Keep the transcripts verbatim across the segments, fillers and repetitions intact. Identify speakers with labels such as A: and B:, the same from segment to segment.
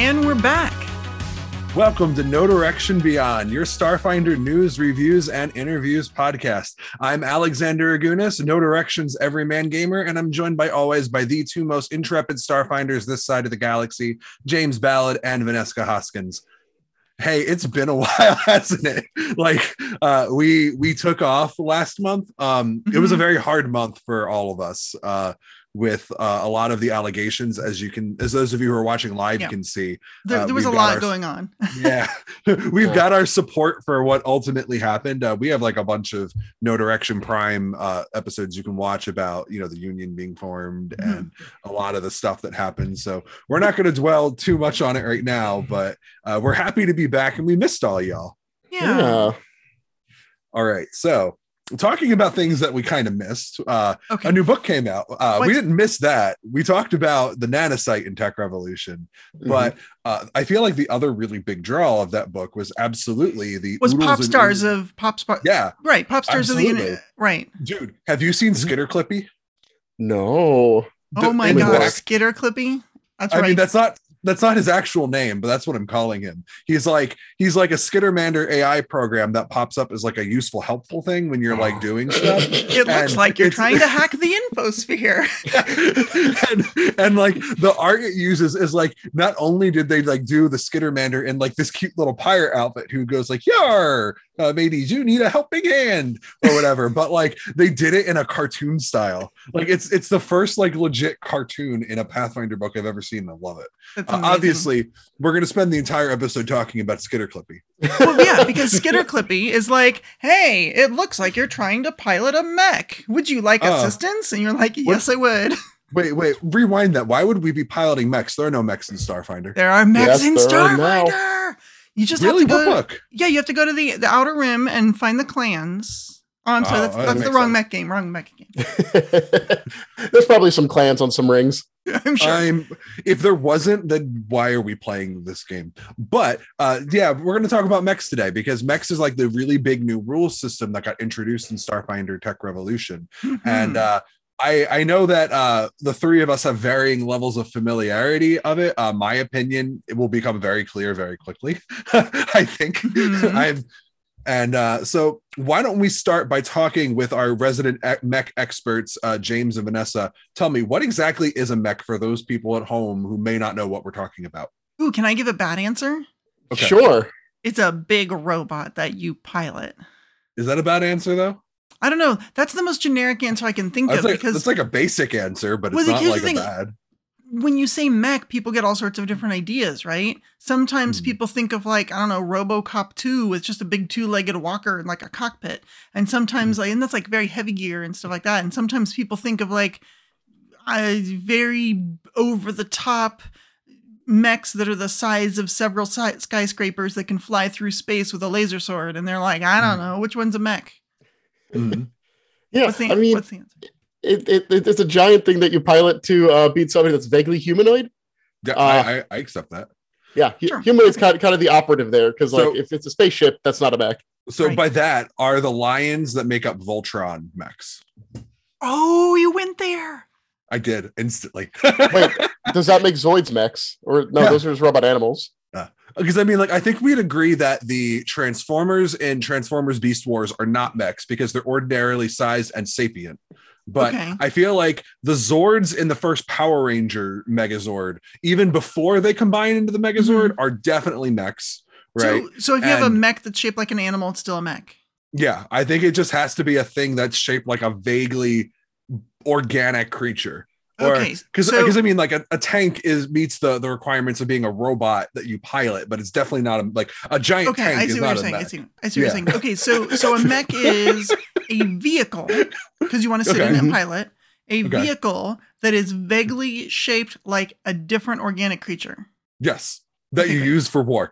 A: And we're back.
B: Welcome to No Direction Beyond, your Starfinder news, reviews, and interviews podcast. I'm Alexander Agunas, No Direction's everyman gamer, and I'm joined by always by the two most intrepid Starfinders this side of the galaxy, James Ballard and Vanessa Hoskins. Hey, it's been a while, hasn't it? Like, uh, we we took off last month. Um, mm-hmm. It was a very hard month for all of us. Uh, with uh, a lot of the allegations, as you can, as those of you who are watching live yeah. can see.
A: There,
B: uh,
A: there was a lot our, going on.
B: yeah. We've got our support for what ultimately happened. Uh, we have like a bunch of No Direction Prime uh, episodes you can watch about, you know, the union being formed mm-hmm. and a lot of the stuff that happened. So we're not going to dwell too much on it right now, but uh, we're happy to be back and we missed all y'all.
A: Yeah.
C: yeah.
B: All right. So talking about things that we kind of missed, uh, okay. a new book came out. Uh, we didn't miss that. We talked about the nanosite in Tech Revolution, mm-hmm. but uh, I feel like the other really big draw of that book was absolutely the
A: was Pop Stars and, of Pop Stars.
B: Yeah,
A: right. Pop Stars absolutely. of the internet. Right,
B: dude. Have you seen Skitter Clippy?
C: No.
A: Oh my god, Skitter Clippy. That's
B: I
A: right.
B: mean, that's not. That's not his actual name, but that's what I'm calling him. He's like he's like a Skittermander A I program that pops up as like a useful, helpful thing when you're like doing stuff.
A: It looks and like you're trying to hack the infosphere.
B: and and like the art it uses is like not only did they like do the Skittermander in like this cute little pirate outfit who goes like, "Yar, uh, mateys, you need a helping hand" or whatever, but like they did it in a cartoon style. Like it's it's the first like legit cartoon in a Pathfinder book I've ever seen. I love it. Uh, obviously, we're going to spend the entire episode talking about Skitter Clippy.
A: Well, yeah, because Skitter Clippy is like, hey, it looks like you're trying to pilot a mech. Would you like uh, assistance? And you're like, yes, what? I would.
B: Wait, wait, rewind that. Why would we be piloting mechs? There are no mechs in Starfinder.
A: There are mechs
C: yes,
A: in Starfinder. You just
B: really?
A: have to go.
B: What book?
A: Yeah, you have to go to the, the Outer Rim and find the clans. Oh, I'm sorry. Oh, that's, that's that the wrong sense. mech game. Wrong mech game.
C: There's probably some clans on some rings.
A: I'm sure.
B: I'm, if there wasn't, then why are we playing this game? But uh, yeah, we're going to talk about mechs today because mechs is like the really big new rule system that got introduced in Starfinder Tech Revolution. Mm-hmm. And uh, I, I know that uh, the three of us have varying levels of familiarity of it. Uh, my opinion, it will become very clear very quickly. I think mm-hmm. I've And uh, so why don't we start by talking with our resident mech experts, uh, James and Vanessa. Tell me, what exactly is a mech for those people at home who may not know what we're talking about?
A: Ooh, can I give a bad answer?
B: Okay.
C: Sure.
A: It's a big robot that you pilot.
B: Is that a bad answer, though?
A: I don't know. That's the most generic answer I can think
B: that's
A: of.
B: Like,
A: because
B: it's like a basic answer, but it's
A: well,
B: not like a bad.
A: When you say mech, people get all sorts of different ideas, right? Sometimes mm. people think of like, I don't know, RoboCop two with just a big two-legged walker and like a cockpit. And sometimes, mm. like, and that's like very heavy gear and stuff like that. And sometimes people think of like uh, very over-the-top mechs that are the size of several si- skyscrapers that can fly through space with a laser sword. And they're like, I don't mm. know, which one's a mech?
C: Mm. Yeah,
A: what's the,
C: I mean,
A: what's the answer?
C: It, it it's a giant thing that you pilot to uh, beat somebody that's vaguely humanoid.
B: Yeah,
C: uh,
B: I, I, I accept that.
C: Yeah,
A: sure.
C: humanoid's kind of, kind of the operative there because
B: so,
C: like if it's a spaceship, that's not a mech.
B: So
A: right.
B: by that are the lions that make up Voltron mechs.
A: Oh, you went there.
B: I did instantly.
C: Wait, does that make Zoids mechs or no? Yeah. Those are just robot animals.
B: Uh, because I mean, like, I think we'd agree that the Transformers and Transformers Beast Wars are not mechs because they're ordinarily sized and sapient. But
A: okay.
B: I feel like the Zords in the first Power Ranger Megazord, even before they combine into the Megazord, mm-hmm. are definitely mechs, right?
A: So, so if you and, have a mech that's shaped like an animal, it's still a mech.
B: Yeah, I think it just has to be a thing that's shaped like a vaguely organic creature. Or,
A: okay,
B: because
A: so,
B: I mean, like a, a tank is meets the, the requirements of being a robot that you pilot, but it's definitely not a like a giant
A: okay,
B: tank.
A: I see
B: is
A: what
B: not
A: you're
B: a
A: saying.
B: mech.
A: I see. I see what
B: yeah.
A: you're saying. Okay, so so a mech is a vehicle because you want to sit
B: okay.
A: in and pilot a
B: okay.
A: vehicle that is vaguely shaped like a different organic creature.
B: Yes, that
A: okay,
B: you
A: great.
B: use for war.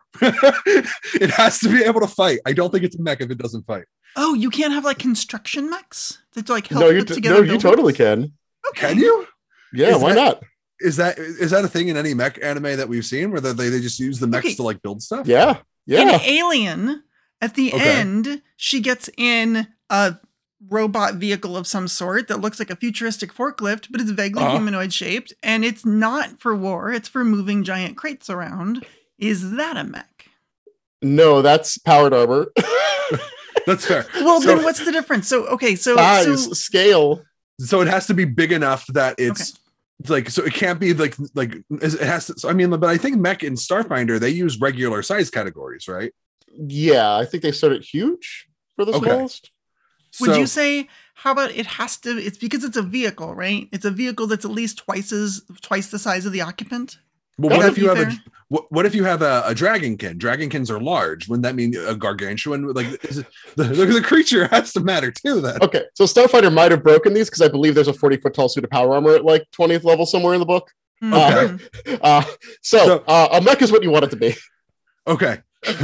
B: It has to be able to fight. I don't think it's a mech if it doesn't fight.
A: Oh, you can't have like construction mechs that like help
C: no, you
A: put
C: t-
A: together.
C: No,
A: buildings?
C: you totally can.
A: Okay.
B: Can you?
C: Yeah,
B: is
C: why
B: that,
C: not?
B: Is that is that a thing in any mech anime that we've seen where they, they just use the mechs
A: okay.
B: to like build stuff?
C: Yeah, yeah.
A: In Alien, at the
B: okay.
A: end, she gets in a robot vehicle of some sort that looks like a futuristic forklift, but it's vaguely
B: Uh-huh.
A: humanoid shaped, and it's not for war, it's for moving giant crates around. Is that a mech?
C: No, that's powered armor.
B: That's fair.
A: Well,
B: So-
A: then what's the difference? So, okay, so,
C: Size,
A: so
C: scale.
B: So it has to be big enough that it's like, so it can't be like, like it has to, so I mean, but I think mech and Starfinder, they use regular size categories, right?
C: Yeah, I think they started huge for the
B: Okay.
C: smallest.
A: would
B: So-
A: you say, how about it has to, it's because it's a vehicle, right? It's a vehicle that's at least twice as, twice the size of the occupant.
B: Well,
A: Would
B: what
A: that
B: if
A: be
B: you have
A: fair?
B: a what, what if you have a, a dragonkin? Dragonkins are large. Wouldn't that mean a gargantuan? Like is it, the, the creature has to matter too. Then
C: Okay, so Starfighter might have broken these because I believe there's a forty foot tall suit of power armor at like twentieth level somewhere in the book.
A: Mhm.
C: Uh, so,
B: So-
C: uh, a mech is what you want it to be.
B: okay.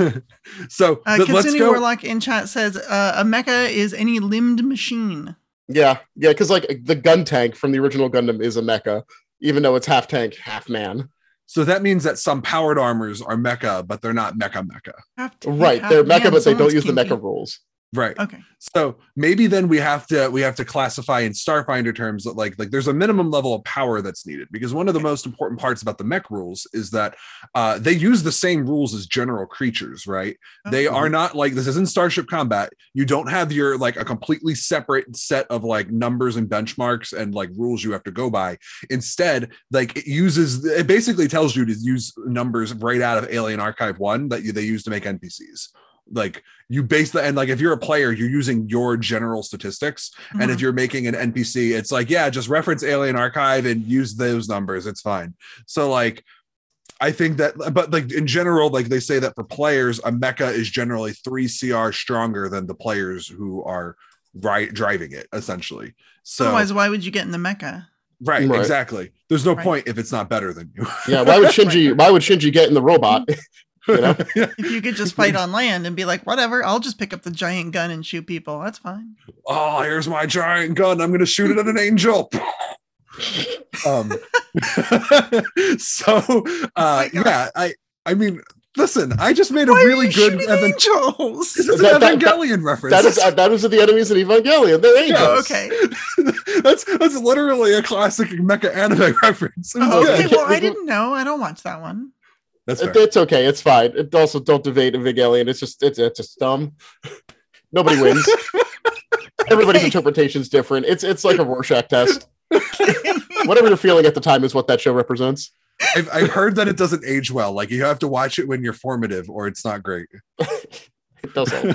B: so
A: Uh,
B: th- let's
A: Kitsune
B: go.
A: Warlock in chat says uh, a mecha is any limbed machine.
C: Yeah, yeah, because like the gun tank from the original Gundam is a mecha, even though it's half tank, half man.
B: So that means that some powered armors are mecha, but they're not mecha mecha.
A: Have to-
C: Right,
A: have-
C: they're
A: man,
C: mecha, but they don't
A: someone's
C: use the
A: kinky.
C: mecha rules.
B: Right.
A: Okay.
B: So maybe then we have to we have to classify in Starfinder terms that like like there's a minimum level of power that's needed, because one of the
A: Okay.
B: most important parts about the mech rules is that uh, they use the same rules as general creatures, right? They
A: Okay.
B: are not like, this isn't Starship Combat. You don't have your like a completely separate set of like numbers and benchmarks and like rules you have to go by. Instead, like it uses it basically tells you to use numbers right out of Alien Archive one that you, they use to make N P Cs. Like you base the and like if you're a player, you're using your general statistics. And if
A: Mhm.
B: you're making an N P C, it's like, yeah, just reference Alien Archive and use those numbers. It's fine. So like I think that, but like in general, like they say that for players, a mecha is generally three C R stronger than the players who are right driving it, essentially. So
A: Otherwise, why would you get in the mecha?
B: right,
C: Right.
B: exactly. There's no
A: Right.
B: point if it's not better than you.
C: Yeah, why would Shinji? Why would Shinji get in the robot? You know?
B: Yeah.
A: If you could just fight on land and be like, whatever, I'll just pick up the giant gun and shoot people. That's fine.
B: Oh, here's my giant gun. I'm gonna shoot it at an angel. um so uh
A: my God.
B: yeah, I I mean, listen, I just made a
A: Why are
B: really
A: you
B: good
A: shooting
B: Evan-
A: angels?
B: This is
C: That-
B: an
C: that-
B: Evangelion reference.
C: That is uh, that is the enemies in Evangelion. They're angels.
A: Oh, okay.
B: that's that's literally a classic mecha anime reference. It was
A: Oh,
B: good.
A: okay. Well, I didn't know. I don't watch that one.
B: That's fair.
C: It- it's okay. It's fine. It also don't debate Evangelion. It's just it's it's just dumb. Nobody wins. Everybody's
A: Okay.
C: interpretation is different. It's it's like a Rorschach test. Whatever you're feeling at the time is what that show represents.
B: I've, I've heard that it doesn't age well. Like you have to watch it when you're formative, or it's not great.
C: It doesn't.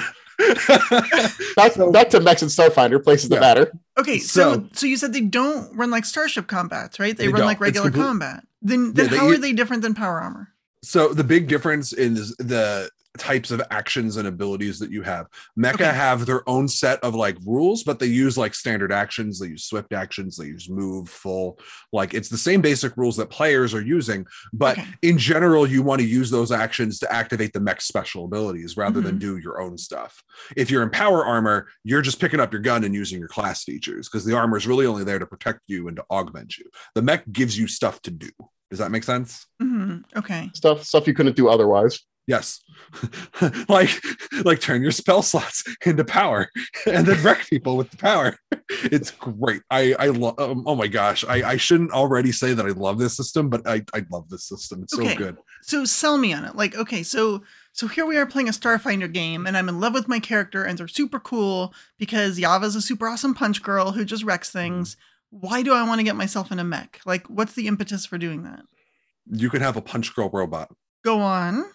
C: Back, back to Mechs and Starfinder, places
B: Yeah.
C: that matter.
A: Okay, so,
B: So-
A: so you said they don't run like Starship combats, right? They,
B: They
A: run
B: don't.
A: like
B: It's
A: regular
B: complete-
A: combat. Then, then
B: Yeah, they
A: how are
B: use-
A: they different than power armor?
B: So the big difference is the types of actions and abilities that you have. Mecha
A: Okay.
B: have their own set of like rules, but they use like standard actions. They use swift actions. They use move, full. Like it's the same basic rules that players are using. But
A: Okay.
B: in general, you want to use those actions to activate the mech special abilities rather than
A: Mhm.
B: do your own stuff. If you're in power armor, you're just picking up your gun and using your class features because the armor is really only there to protect you and to augment you. The mech gives you stuff to do. Does that make sense?
A: hmm Okay.
C: Stuff stuff you couldn't do otherwise.
B: Yes. like like turn your spell slots into power and then wreck people with the power. It's great. I I love um, oh my gosh. I I shouldn't already say that I love this system, but I I love this system. It's
A: Okay.
B: so good.
A: So sell me on it. Like, okay, so so here we are playing a Starfinder game, and I'm in love with my character, and they're super cool because Yava's a super awesome punch girl who just wrecks things. Why do I want to get myself in a mech? Like, what's the impetus for doing that?
B: You can have a punch girl robot.
A: Go on.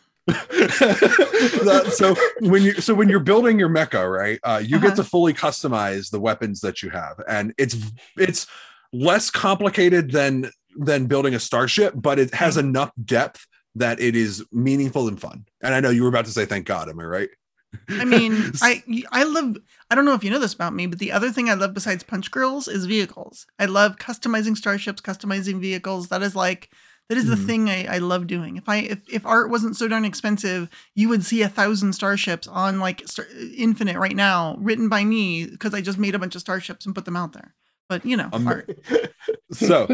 B: That- so when you so when you're building your mecha, right, uh, you
A: Uh-huh.
B: get to fully customize the weapons that you have, and it's it's less complicated than than building a starship, but it has enough depth that it is meaningful and fun. And I know you were about to say, "Thank God," am I right?
A: I mean, I I love. I don't know if you know this about me, but the other thing I love besides punch girls is vehicles. I love customizing starships, customizing vehicles. That is like that is the
B: Mhm.
A: thing I, I love doing. If I if, if art wasn't so darn expensive, you would see a thousand starships on like Star, Infinite right now, written by me because I just made a bunch of starships and put them out there. But you know,
B: Um,
A: art.
B: So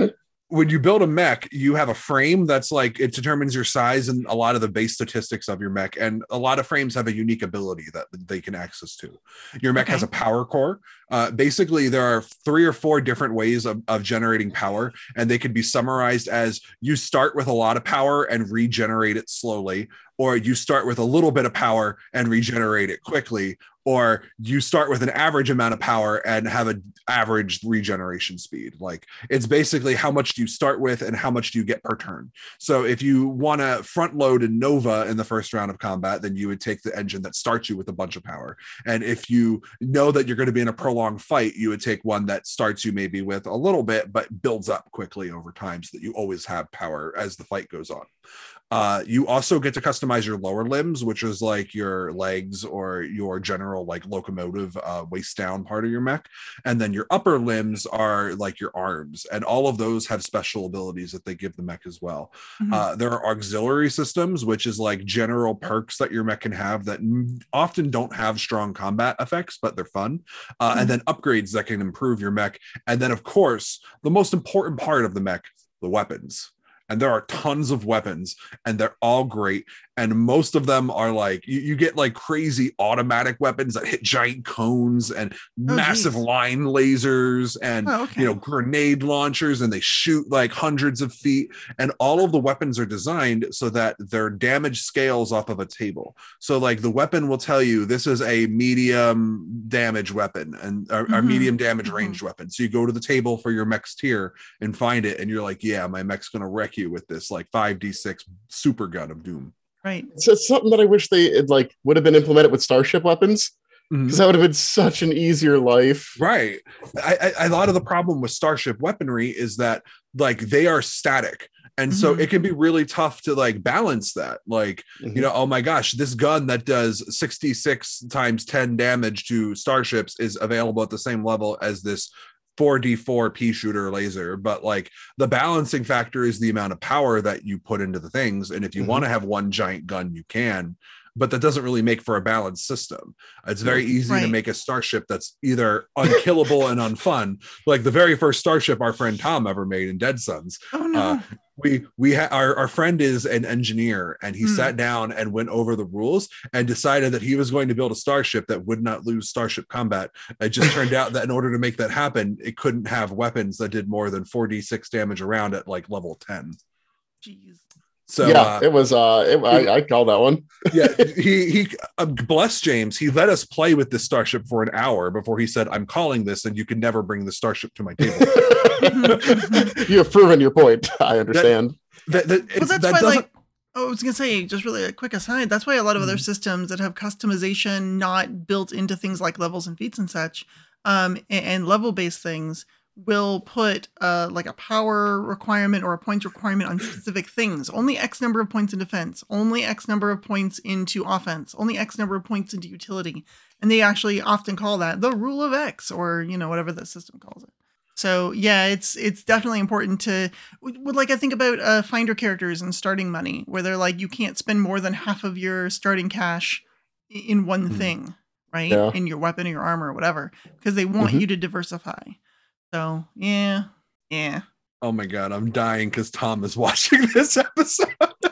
B: when you build a mech, you have a frame that's like it determines your size and a lot of the base statistics of your mech. And a lot of frames have a unique ability that they can access to. Your mech okay. has a power core. Uh, basically, there are three or four different ways of, of generating power, and they could be summarized as you start with a lot of power and regenerate it slowly, or you start with a little bit of power and regenerate it quickly, or you start with an average amount of power and have an average regeneration speed. Like it's basically how much do you start with and how much do you get per turn. So if you want to front load a Nova in the first round of combat, then you would take the engine that starts you with a bunch of power. And if you know that you're going to be in a prolonged fight, you would take one that starts you maybe with a little bit, but builds up quickly over time so that you always have power as the fight goes on. Uh, you also get to customize your lower limbs, which is like your legs or your general like locomotive uh, waist down part of your mech. And then your upper limbs are like your arms. And all of those have special abilities that they give the mech as well. Mm-hmm. Uh, there are auxiliary systems, which is like general perks that your mech can have that often don't have strong combat effects, but they're fun. Uh, mm-hmm. And then upgrades that can improve your mech. And then, of course, the most important part of the mech, the weapons. And there are tons of weapons and they're all great. And most of them are like, you, you get like crazy automatic weapons that hit giant cones and oh, massive geez. line lasers and, oh, okay. you know, grenade launchers, and they shoot like hundreds of feet. And all of the weapons are designed so that their damage scales off of a table. So like the weapon will tell you this is a medium damage weapon and or, mm-hmm. or medium damage mm-hmm. ranged weapon. So you go to the table for your mech's tier and find it. And you're like, yeah, my mech's going to wreck you with this like five d six super gun of doom.
A: Right.
C: So it's something that I wish they it, like would have been implemented with Starship weapons, because mm-hmm. that would have been such an easier life.
B: Right. I, I, a lot of the problem with Starship weaponry is that like they are static. And mm-hmm. so it can be really tough to like balance that. Like, mm-hmm. you know, oh my gosh, this gun that does sixty-six times ten damage to starships is available at the same level as this four d four pea shooter laser, but like the balancing factor is the amount of power that you put into the things. And if you mm-hmm. want to have one giant gun, you can, but that doesn't really make for a balanced system. It's very easy right. to make a starship that's either unkillable and unfun. Like the very first starship our friend Tom ever made in Dead Sons.
A: Oh no.
B: Uh, we we ha- our, our friend is an engineer, and he mm. sat down and went over the rules and decided that he was going to build a starship that would not lose starship combat. It just turned out that in order to make that happen, it couldn't have weapons that did more than four d six damage around at like level ten.
A: Jeez.
B: So
C: yeah,
B: uh,
C: it was. Uh, it, I, I call that one.
B: yeah, he he. Uh, bless James. He let us play with this starship for an hour before he said, "I'm calling this, and you can never bring the starship to my table."
C: You have proven your point. I understand.
B: That, that, that,
A: well, that's
B: that
A: why,
B: doesn't...
A: like, oh, I was gonna say, just really a quick aside. That's why a lot of mm-hmm. other systems that have customization not built into things like levels and feats and such, um, and, and level-based things, will put uh, like a power requirement or a points requirement on specific things. Only X number of points in defense, only X number of points into offense, only X number of points into utility. And they actually often call that the rule of X, or, you know, whatever the system calls it. So yeah, it's it's definitely important to, like I think about uh, finder characters and starting money, where they're like, you can't spend more than half of your starting cash in one mm. thing, right? Yeah. In your weapon or your armor or whatever, because they want mm-hmm. you to diversify. So yeah, yeah.
B: Oh my god, I'm dying because Tom is watching this episode.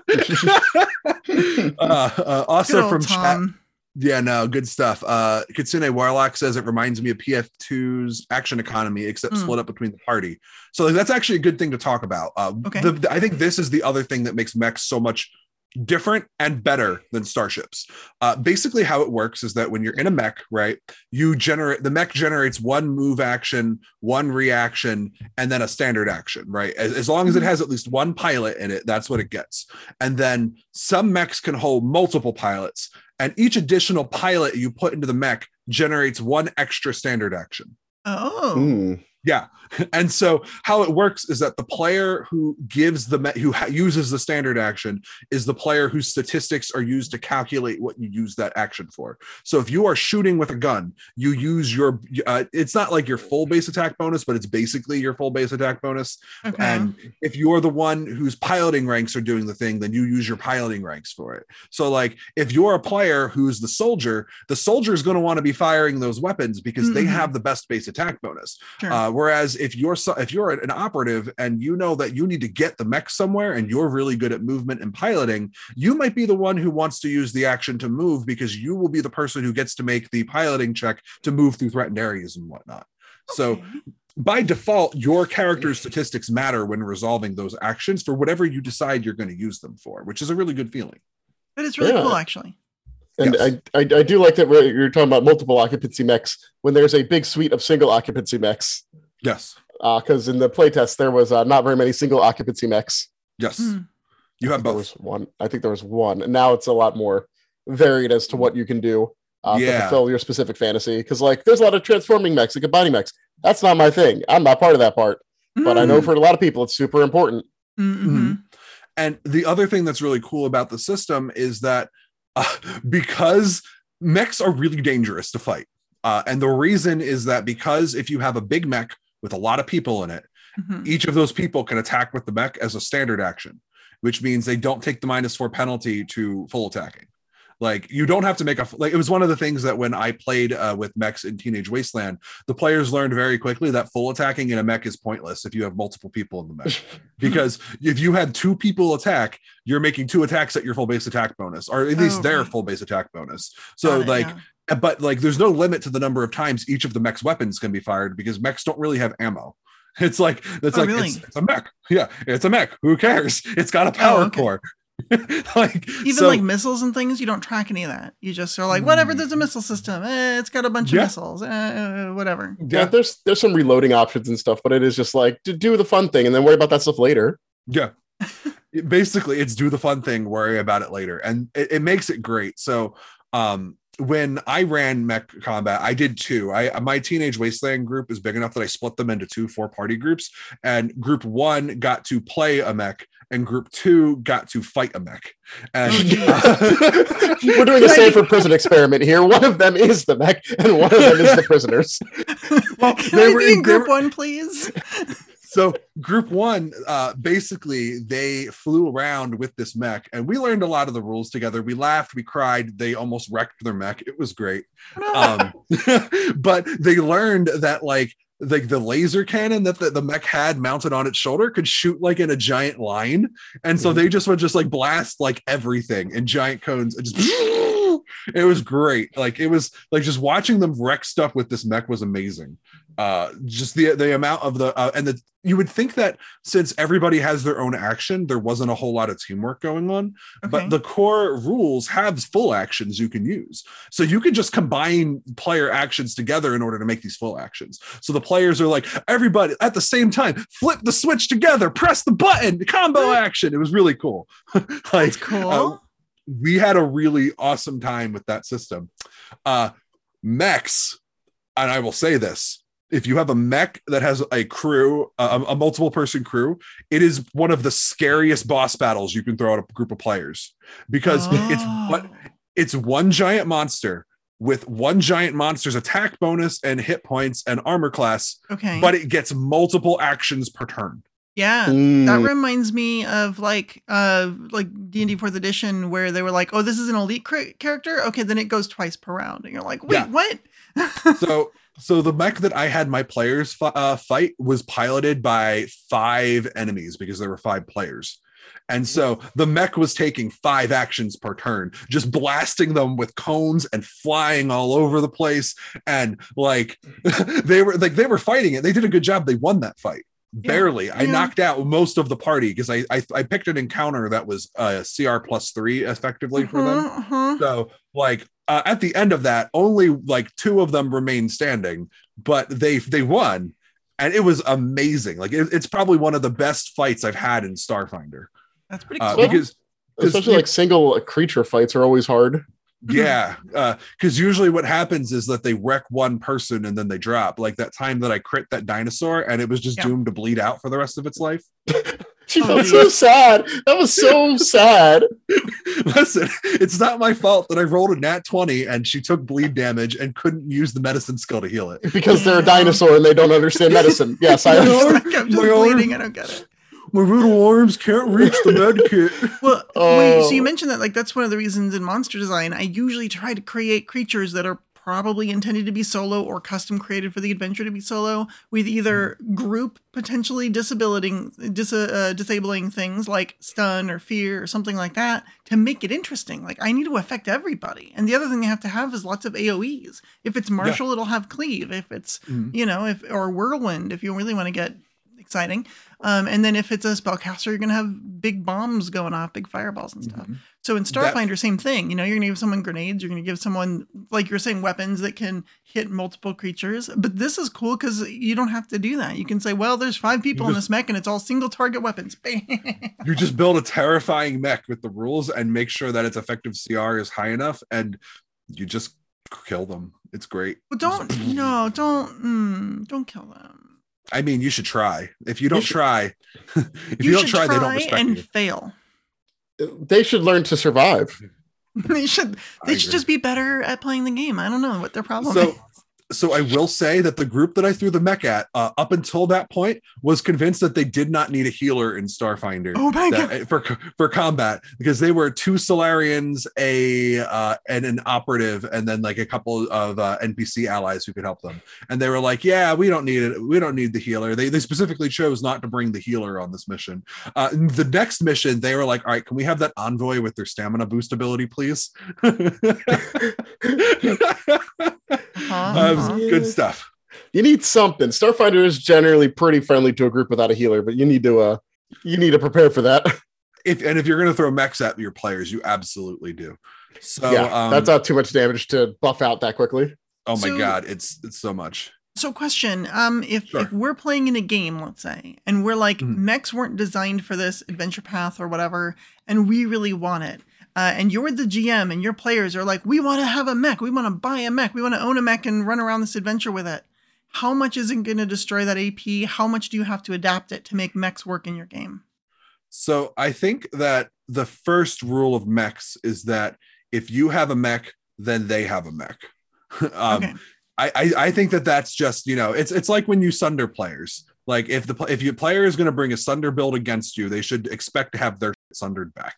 B: uh, uh, also from Tom. Chat. Yeah, no, good stuff. Uh, Kitsune Warlock says it reminds me of P F two's Action Economy, except mm. split up between the party. So like, that's actually a good thing to talk about. Uh, okay. The, the, I think this is the other thing that makes mechs so much different and better than starships. Uh, basically how it works is that when you're in a mech, right, you generate, the mech generates one move action, one reaction, and then a standard action, right? As, as long as it has at least one pilot in it, that's what it gets. And then some mechs can hold multiple pilots, and each additional pilot you put into the mech generates one extra standard action.
A: Oh.
C: Mm.
B: Yeah. And so how it works is that the player who gives the who ha- uses the standard action is the player whose statistics are used to calculate what you use that action for. So if you are shooting with a gun, you use your uh, it's not like your full base attack bonus, but it's basically your full base attack bonus. Okay. And if you're the one whose piloting ranks are doing the thing, then you use your piloting ranks for it. So like if you're a player who's the soldier, the soldier is going to want to be firing those weapons because mm-hmm. they have the best base attack bonus.
A: Sure.
B: Uh, whereas if you're so, if you're an operative and you know that you need to get the mech somewhere and you're really good at movement and piloting, you might be the one who wants to use the action to move because you will be the person who gets to make the piloting check to move through threatened areas and whatnot. Okay. So by default, your character's statistics matter when resolving those actions for whatever you decide you're going to use them for, which is a really good feeling.
A: But it's really
C: Yeah.
A: cool, actually.
C: And
B: Yes.
C: I, I I do like that where you're talking about multiple occupancy mechs when there's a big suite of single occupancy mechs.
B: Yes.
C: Because uh, in the playtest, there was uh, not very many single occupancy mechs.
B: Yes.
A: Hmm.
B: You have
C: There
B: both.
C: was one. I think there was one. And now it's a lot more varied as to what you can do uh, to
B: Yeah.
C: fulfill your specific fantasy. Because like there's a lot of transforming mechs and combining mechs. That's not my thing. I'm not part of that part. But I know for a lot of people, it's super important.
A: Mm-hmm.
B: And the other thing that's really cool about the system is that uh, because mechs are really dangerous to fight. Uh, and the reason is that because if you have a big mech with a lot of people in it,
A: Mm-hmm.
B: each of those people can attack with the mech as a standard action, which means they don't take the minus four penalty to full attacking. Like you don't have to make a, like it was one of the things that when I played uh, with mechs in Teenage Wasteland, the players learned very quickly that full attacking in a mech is pointless if you have multiple people in the mech. Because if you had two people attack, you're making two attacks at your full base attack bonus, or at least
A: Oh,
B: their
A: right.
B: full base attack bonus. So
A: Got it,
B: like,
A: yeah.
B: but like there's no limit to the number of times each of the mech's weapons can be fired because mechs don't really have ammo. It's like it's
A: Oh,
B: like
A: really?
B: it's, it's a mech. Yeah, it's a mech. Who cares? It's got a power
A: Oh, okay.
B: core. Like
A: Even
B: so,
A: like missiles and things, you don't track any of that. You just are like, whatever, there's a missile system. Eh, it's got a bunch of
B: Yeah.
A: missiles. Eh, whatever.
C: Yeah,
B: yeah,
C: there's there's some reloading options and stuff, but it is just like to do the fun thing and then worry about that stuff later.
B: yeah. It- basically, it's do the fun thing, worry about it later, and it, it makes it great. So, um, when I ran mech combat, I did two. I my Teenage Wasteland group is big enough that I split them into two four party groups, and group one got to play a mech, and group two got to fight a mech. And
A: Oh,
C: We're doing a Stanford prison experiment here. One of them is the mech, and one of them is the prisoners.
B: well,
A: Can
B: they
A: I
B: were
A: be in
B: they
A: group
B: were-
A: one, please?
B: So group one, uh, basically they flew around with this mech and we learned a lot of the rules together. We laughed, we cried. They almost wrecked their mech. It was great. Um, but they learned that like, like the laser cannon that the, the mech had mounted on its shoulder could shoot like in a giant line. And so they just would just like blast like everything in giant cones and just, it was great. Like it was like just watching them wreck stuff with this mech was amazing. Uh, just the the amount of the uh, and the you would think that since everybody has their own action, there wasn't a whole lot of teamwork going on.
A: Okay.
B: But the core rules have full actions you can use, so you can just combine player actions together in order to make these full actions. So the players are like everybody at the same time, flip the switch together, press the button, combo action. It was really cool. Like
A: That's cool.
B: uh, we had a really awesome time with that system. Uh, mechs, and I will say this. If you have a mech that has a crew, a, a multiple person crew, it is one of the scariest boss battles you can throw at a group of players because it's what
A: Oh.
B: it's one giant monster with one giant monster's attack bonus and hit points and armor class,
A: Okay.
B: but it gets multiple actions per turn.
A: yeah.
C: Mm.
A: That reminds me of like uh like D and D fourth edition where they were like, oh, this is an elite cra- character. Okay, then it goes twice per round, and you're like, wait,
B: Yeah.
A: what?
B: So, so the mech that I had my players fi- uh, fight was piloted by five enemies because there were five players. And so the mech was taking five actions per turn, just blasting them with cones and flying all over the place. And like they were like they were fighting it. They did a good job. They won that fight. Barely. I
A: Yeah.
B: knocked out most of the party because I, I I picked an encounter that was uh C R plus three effectively for them.
A: Uh-huh, uh-huh.
B: So like uh, at the end of that, only like two of them remained standing, but they they won, and it was amazing. Like it, it's probably one of the best fights I've had in Starfinder
A: That's pretty
B: uh,
A: cool.
B: because 'cause
C: Especially
B: you-
C: like single creature fights are always hard.
B: yeah, because usually what happens is that they wreck one person and then they drop. Like that time that I crit that dinosaur and it was just
A: Yeah.
B: doomed to bleed out for the rest of its life.
C: She
A: Oh,
C: felt
A: geez.
C: so sad. That was so sad.
B: Listen, it's not my fault that I rolled a nat twenty and she took bleed damage and couldn't use the medicine skill to heal it.
C: Because they're a dinosaur and they don't understand medicine. Yes, I
B: No.
C: understand.
A: Like, I'm just
B: My arm.
A: bleeding. I don't get it.
B: My little arms can't reach the med kit.
A: Well,
C: Oh.
A: wait, so you mentioned that like that's one of the reasons in monster design I usually try to create creatures that are probably intended to be solo or custom created for the adventure to be solo, with either group potentially disabling, dis- uh, disabling things like stun or fear or something like that to make it interesting. Like, I need to affect everybody. And the other thing they have to have is lots of A O Es. If it's martial, yeah. it'll have cleave. If it's, mm-hmm. you know, if or whirlwind, if you really want to get exciting. Um, and then if it's a spellcaster, you're going to have big bombs going off, big fireballs and stuff. Mm-hmm. So in Starfinder, that, same thing. You know, you're going to give someone grenades. You're going to give someone, like you're saying, weapons that can hit multiple creatures. But this is cool because you don't have to do that. You can say, well, there's five people just, in this mech and it's all single target weapons.
B: You just build a terrifying mech with the rules and make sure that its effective C R is high enough and you just kill them. It's great.
A: But don't, no, don't, mm, don't kill them.
B: I mean, you should try. If you don't
A: you should,
B: try, if you,
A: you
B: don't try,
A: try,
B: they don't respect
A: and
B: you.
A: Fail.
C: They should learn to survive.
A: They should. They should just be better at playing the game. I don't know what their problem
B: so,
A: is.
B: So I will say that the group that I threw the mech at uh, up until that point was convinced that they did not need a healer in Starfinder
A: oh my
B: that,
A: God.
B: for for combat because they were two Solarians, a uh, and an operative, and then like a couple of uh, N P C allies who could help them. And they were like, "Yeah, we don't need it. We don't need the healer." They they specifically chose not to bring the healer on this mission. Uh, the next mission, they were like, "All right, can we have that envoy with their stamina boost ability, please?"
A: Uh-huh.
B: Uh, good stuff.
C: You need something. Starfinder is generally pretty friendly to a group without a healer, but you need to uh you need to prepare for that.
B: If and if you're going to throw mechs at your players, you absolutely do. So
C: yeah,
B: um,
C: that's not too much damage to buff out that quickly.
B: Oh my
A: so,
B: god, it's it's so much.
A: So question, um, if
B: Sure.
A: if we're playing in a game, let's say, and we're like
B: Mhm.
A: mechs weren't designed for this adventure path or whatever, and we really want it. Uh, and you're the G M and your players are like, we want to have a mech. We want to buy a mech. We want to own a mech and run around this adventure with it. How much is it going to destroy that A P? How much do you have to adapt it to make mechs work in your game?
B: So I think that the first rule of mechs is that if you have a mech, then they have a mech. um,
A: Okay.
B: I, I I think that that's just, you know, it's it's like when you sunder players. Like if the if your player is going to bring a sunder build against you, they should expect to have their sundered back.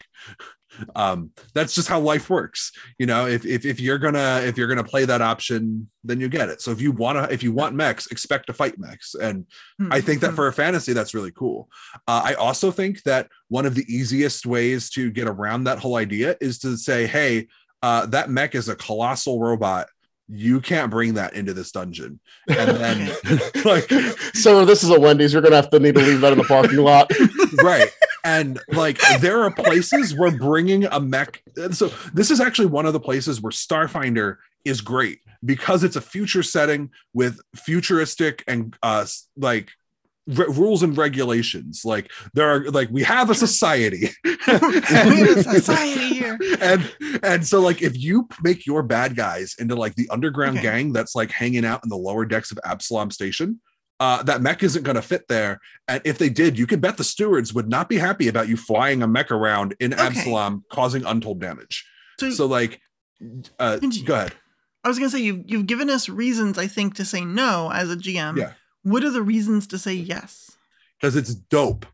B: Um, that's just how life works. You know, if, if if you're gonna if you're gonna play that option, then you get it. So if you wanna if you want mechs, expect to fight mechs. And
A: Hmm.
B: I think that for a fantasy, that's really cool. Uh, I also think that one of the easiest ways to get around that whole idea is to say, hey, uh, that mech is a colossal robot. You can't bring that into this dungeon. And then like
C: So this is a Wendy's. You're gonna have to need to leave that in the parking lot.
B: right. And like there are places where bringing a mech. So this is actually one of the places where Starfinder is great because it's a future setting with futuristic and uh like r- rules and regulations. Like there are like we have a society.
A: We have a society here.
B: And and so like if you make your bad guys into like the underground
A: Okay.
B: gang that's like hanging out in the lower decks of Absalom Station, uh, that mech isn't going to fit there. And if they did, you can bet the stewards would not be happy about you flying a mech around in
A: Okay.
B: Absalom, causing untold damage.
A: So,
B: So like, uh,
A: Can you-
B: go ahead.
A: I was gonna say you've you've given us reasons, I think, to say no as a G M.
B: Yeah.
A: What are the reasons to say yes?
B: Because it's dope.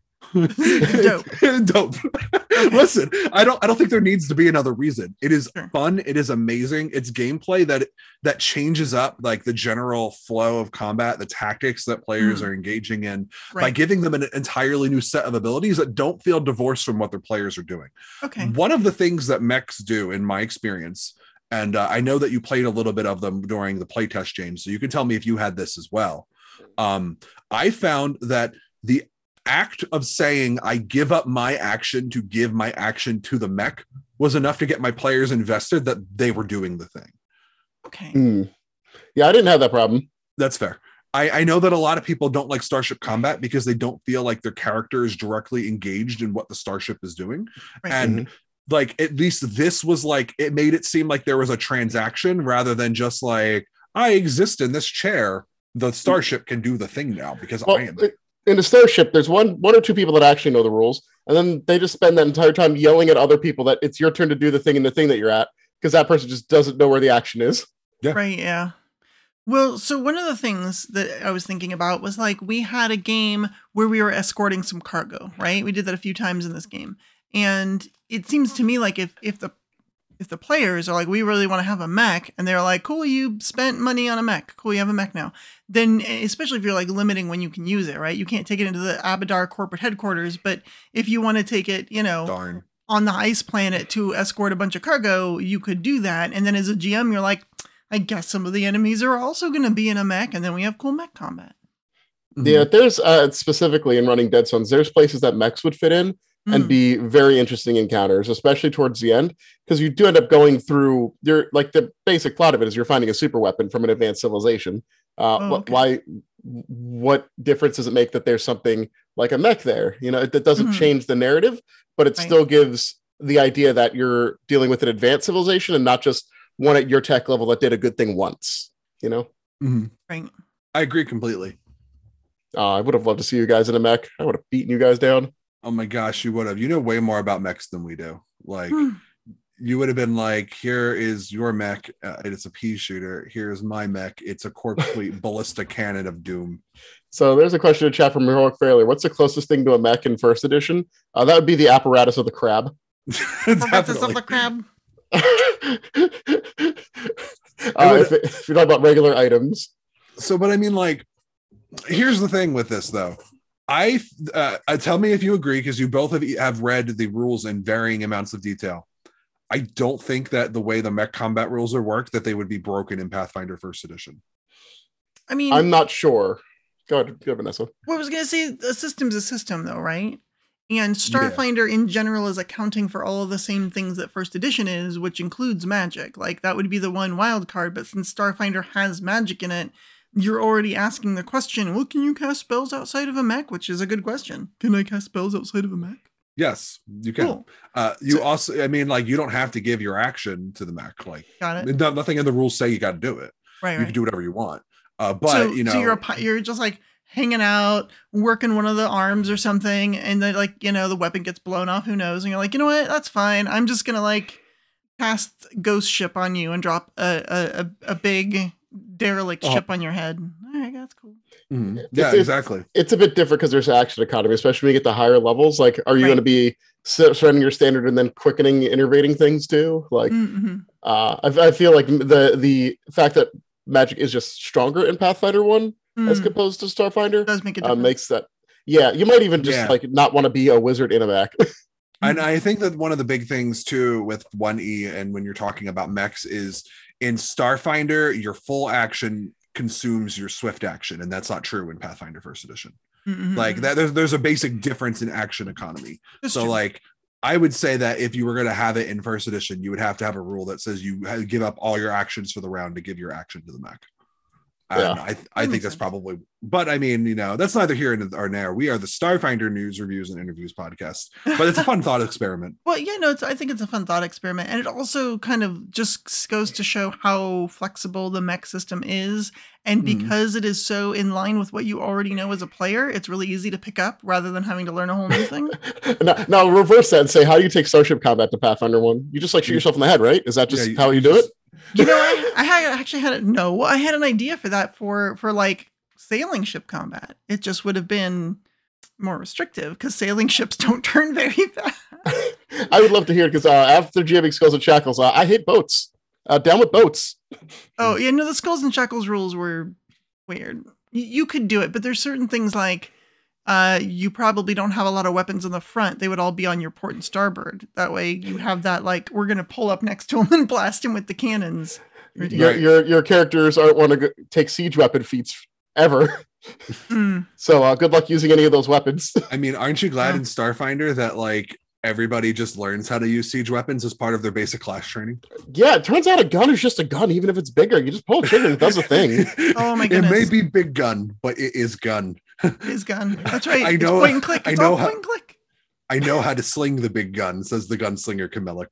A: Dope.
B: Dope. Listen, I don't I don't think there needs to be another reason. It is
A: Sure.
B: fun, it is amazing. It's gameplay that that changes up like the general flow of combat, the tactics that players
A: Mhm.
B: are engaging in by
A: Right.
B: giving them an entirely new set of abilities that don't feel divorced from what their players are doing.
A: Okay.
B: One of the things that mechs do in my experience, and uh, I know that you played a little bit of them during the playtest, James, so you can tell me if you had this as well. Um, I found that the act of saying I give up my action to give my action to the mech was enough to get my players invested that they were doing the thing.
A: Okay.
C: Hmm. Yeah, I didn't have that problem.
B: That's fair. I, I know that a lot of people don't like Starship Combat because they don't feel like their character is directly engaged in what the starship is doing.
A: Right.
B: And like, at least this was like, it made it seem like there was a transaction rather than just like, I exist in this chair. The starship can do the thing now because
C: Well,
B: I am.
C: in the starship, there's one one or two people that actually know the rules, and then they just spend that entire time yelling at other people that it's your turn to do the thing in the thing that you're at because that person just doesn't know where the action is.
B: Yeah.
A: Right, yeah. Well, so one of the things that I was thinking about was like we had a game where we were escorting some cargo, right? We did that a few times in this game. And it seems to me like if if the if the players are like, we really want to have a mech, and they're like, cool, you spent money on a mech, cool, you have a mech now, then especially if you're like limiting when you can use it, right? You can't take it into the Abadar corporate headquarters, but if you want to take it, you know,
B: Darn.
A: on the ice planet to escort a bunch of cargo, you could do that. And then as a G M, you're like, I guess some of the enemies are also going to be in a mech, and then we have cool mech combat.
B: Mhm.
C: Yeah, there's uh, specifically in running Dead Zones, there's places that mechs would fit in and
A: Mm.
C: be very interesting encounters, especially towards the end, because you do end up going through your like the basic plot of it is you're finding a super weapon from an advanced civilization. Uh,
A: Oh,
C: wh-
A: okay.
C: Why? What difference does it make that there's something like a mech there? You know, it, that doesn't
A: Mhm.
C: change the narrative, but it
A: Right.
C: still gives the idea that you're dealing with an advanced civilization and not just one at your tech level that did a good thing once. You know,
B: Mhm.
A: Right.
B: I agree completely.
C: uh, I would have loved to see you guys in a mech. I would have beaten you guys down.
B: Oh my gosh, you would have. You know way more about mechs than we do. Like,
A: Hmm.
B: you would have been like, here is your mech. Uh, it's a pea shooter. Here's my mech. It's a corpse fleet ballistic cannon of doom.
C: So there's a question in chat from Heroic Failure. What's the closest thing to a mech in first edition? Uh, that would be the apparatus of the crab.
A: Apparatus of the crab.
C: uh, if, if you're talking about regular items.
B: So, but I mean, like, here's the thing with this, though. I uh, uh, tell me if you agree, because you both have, have read the rules in varying amounts of detail. I don't think that the way the mech combat rules are worked, that they would be broken in Pathfinder First Edition.
A: I mean,
C: I'm not sure. Go ahead, go ahead, Vanessa.
A: Well, I was going to say a system's a system, though, right? And Starfinder in general is accounting for all of the same things that First Edition is, which includes magic. Like, that would be the one wild card, but since Starfinder has magic in it, you're already asking the question, well, can you cast spells outside of a mech? Which is a good question. Can I cast spells outside of a mech?
B: Yes, you can.
A: Cool.
B: Uh, you
A: So-
B: also, I mean, like, you don't have to give your action to the mech. Like,
A: Got it.
B: no- nothing in the rules say you got to do it.
A: Right,
B: You
A: right.
B: can do whatever you want. Uh, but
A: so,
B: you know,
A: so you're a, pi- you're just like hanging out, working one of the arms or something, and then like, you know, the weapon gets blown off, who knows? And you're like, you know what? That's fine. I'm just gonna like cast Ghost Ship on you and drop a a, a, a big derelict
C: Oh.
A: ship on your head. All right, that's cool.
B: mhm.
C: It's-
B: yeah,
C: it's-
B: exactly.
C: It's a bit different because there's action economy, especially when you get to higher levels. Like, are you
A: Right.
C: going to be s- surrendering your standard and then quickening, innervating things too? Like,
A: Mm-hmm.
C: uh, I, I feel like the the fact that magic is just stronger in Pathfinder One as
A: Mm,
C: opposed to Starfinder
A: does make a
C: uh,
A: difference.
C: makes that. Yeah, you might even just
B: Yeah.
C: like not want to be a wizard in a mech.
B: And I think that one of the big things too with one E and when you're talking about mechs is in Starfinder, your full action consumes your swift action, and that's not true in Pathfinder First Edition.
A: Mhm.
B: Like that, there's there's a basic difference in action economy.
A: That's
B: So
A: true.
B: like, I would say that if you were going to have it in First Edition, you would have to have a rule that says you ha- give up all your actions for the round to give your action to the mech. And
C: Yeah.
B: I, I
A: That
B: think
A: makes
B: that's
A: sense.
B: probably, but I mean, you know, that's neither here nor there. We are the Starfinder News Reviews and Interviews podcast, but it's a fun thought experiment.
A: Well, yeah, no, it's, I think it's a fun thought experiment. And it also kind of just goes to show how flexible the mech system is. And
B: Mhm.
A: because it is so in line with what you already know as a player, it's really easy to pick up rather than having to learn a whole new thing.
C: now, now reverse that and say, how do you take Starship Combat to Pathfinder One? You just like shoot
B: You-
C: yourself in the head, right? Is that just
B: Yeah,
C: how you, do
B: just-
C: it?
A: You know, I, I had actually had it. No, I had an idea for that for for like sailing ship combat. It just would have been more restrictive because sailing ships don't turn very fast.
C: I would love to hear it because uh, after GMing Skulls and Shackles, uh, I hate boats. Uh, down with boats.
A: Oh, yeah, no, the Skulls and Shackles rules were weird. Y- You could do it, but there's certain things like uh, you probably don't have a lot of weapons on the front. They would all be on your port and starboard. That way you have that, like, we're going to pull up next to him and blast him with the cannons.
C: Your,
B: Right.
C: your your characters aren't want to go- take siege weapon feats ever.
A: Mm.
C: So uh, good luck using any of those weapons.
B: I mean, aren't you glad
A: Yeah.
B: in Starfinder that like everybody just learns how to use siege weapons as part of their basic class training?
C: Yeah, it turns out a gun is just a gun, even if it's bigger. You just pull a trigger and it does a thing.
A: Oh, my
B: It may
A: goodness.
B: be big gun, but it is gun.
A: His gun. That's right.
B: I
A: It's
B: know-
A: point and click.
B: I
A: It's
B: know
A: all
B: how-
A: point and click.
B: I know how to sling the big gun, says the gunslinger Camilla.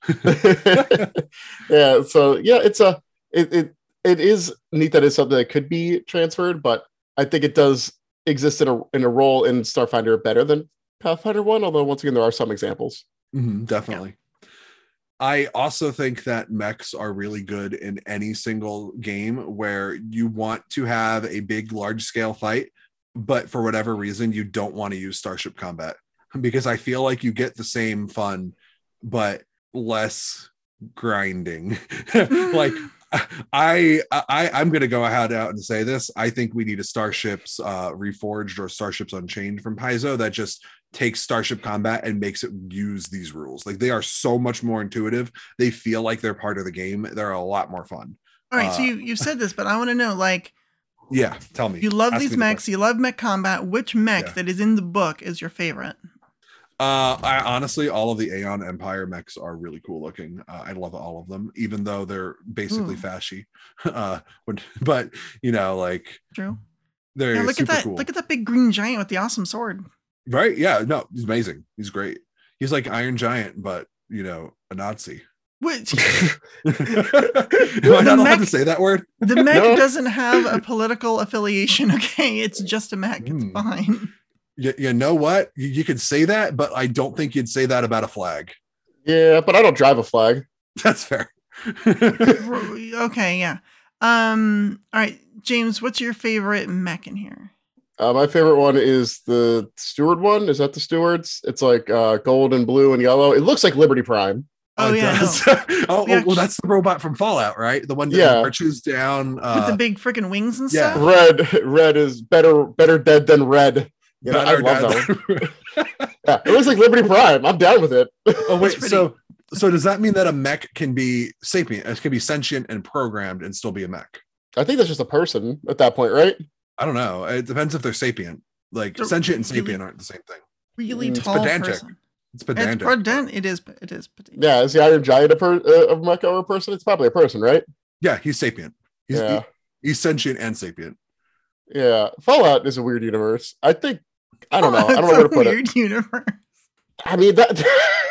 C: Yeah, so yeah, it's a it, it it is neat that it's something that could be transferred, but I think it does exist in a in a role in Starfinder better than Pathfinder One. Although once again, there are some examples.
B: Mhm, definitely. I also think that mechs are really good in any single game where you want to have a big, large scale fight, but for whatever reason, you don't want to use Starship Combat because I feel like you get the same fun, but less grinding. Like I I I'm gonna go ahead out and say this. I think we need a Starships uh Reforged or Starships Unchained from Paizo that just takes Starship Combat and makes it use these rules. Like they are so much more intuitive. They feel like they're part of the game. They're a lot more fun.
A: All right,
B: uh,
A: so you you've said this, but I want to know, like,
B: yeah, tell me.
A: You love
B: Ask
A: these
B: me the
A: mechs, you love mech combat. Which mech
B: Yeah.
A: that is in the book is your favorite?
B: Uh, I honestly, all of the Aeon Empire mechs are really cool looking. Uh, I love all of them, even though they're basically
A: Ooh.
B: fashy. Uh, when, but you know, like
A: True.
B: they're
A: Yeah, look
B: super
A: at that!
B: cool,
A: Look at that big green giant with the awesome sword.
B: right? Yeah, no, he's amazing. He's great. He's like Iron Giant, but you know, a Nazi.
A: Which
B: Am I not allowed
A: mech-
B: to say that word?
A: the mech
C: No.
A: doesn't have a political affiliation. Okay, it's just a mech. It's
B: Hmm.
A: fine.
B: You, you know what? You, you could say that, but I don't think you'd say that about a flag.
C: Yeah, but I don't drive a flag.
B: That's fair.
A: Okay, yeah. Um. All right, James. What's your favorite mech in here?
C: Uh, my favorite one is the Steward one. Is that the Stewards? It's like uh, gold and blue and yellow. It looks like Liberty Prime.
A: Oh
B: it
A: yeah, no.
B: does. oh,
A: We
B: well,
A: actu-
B: that's the robot from Fallout, right? The one that
C: Yeah.
B: marches down. Uh,
A: With the big freaking wings and
B: yeah.
A: stuff.
C: Red, red is better, better dead than red. You know, I
B: better
C: love
B: than-
C: that one. Yeah, it looks like Liberty Prime. I'm down with it.
B: oh wait,
A: pretty-
B: so so does that mean that a mech can be sapient? It can be sentient and programmed and still be a mech?
C: I think that's just a person at that point, right?
B: I don't know. It depends if they're sapient. Like
A: So
B: sentient and
A: really-
B: sapient aren't the same thing.
A: Really
C: Mm,
B: it's
A: tall
B: pedantic.
A: person.
B: It's
A: It's
B: pedantic.
A: pedant. It is. It is pedantic.
C: Yeah, is the Iron Giant a per, uh, of Mecha or a person? It's probably a person, right?
B: Yeah, he's sapient. He's
C: Yeah.
B: he- he's sentient and sapient.
C: Yeah, Fallout is a weird universe. I think I don't know. I don't
A: It's
C: know where
A: a
C: to put it.
A: weird universe.
C: I mean that.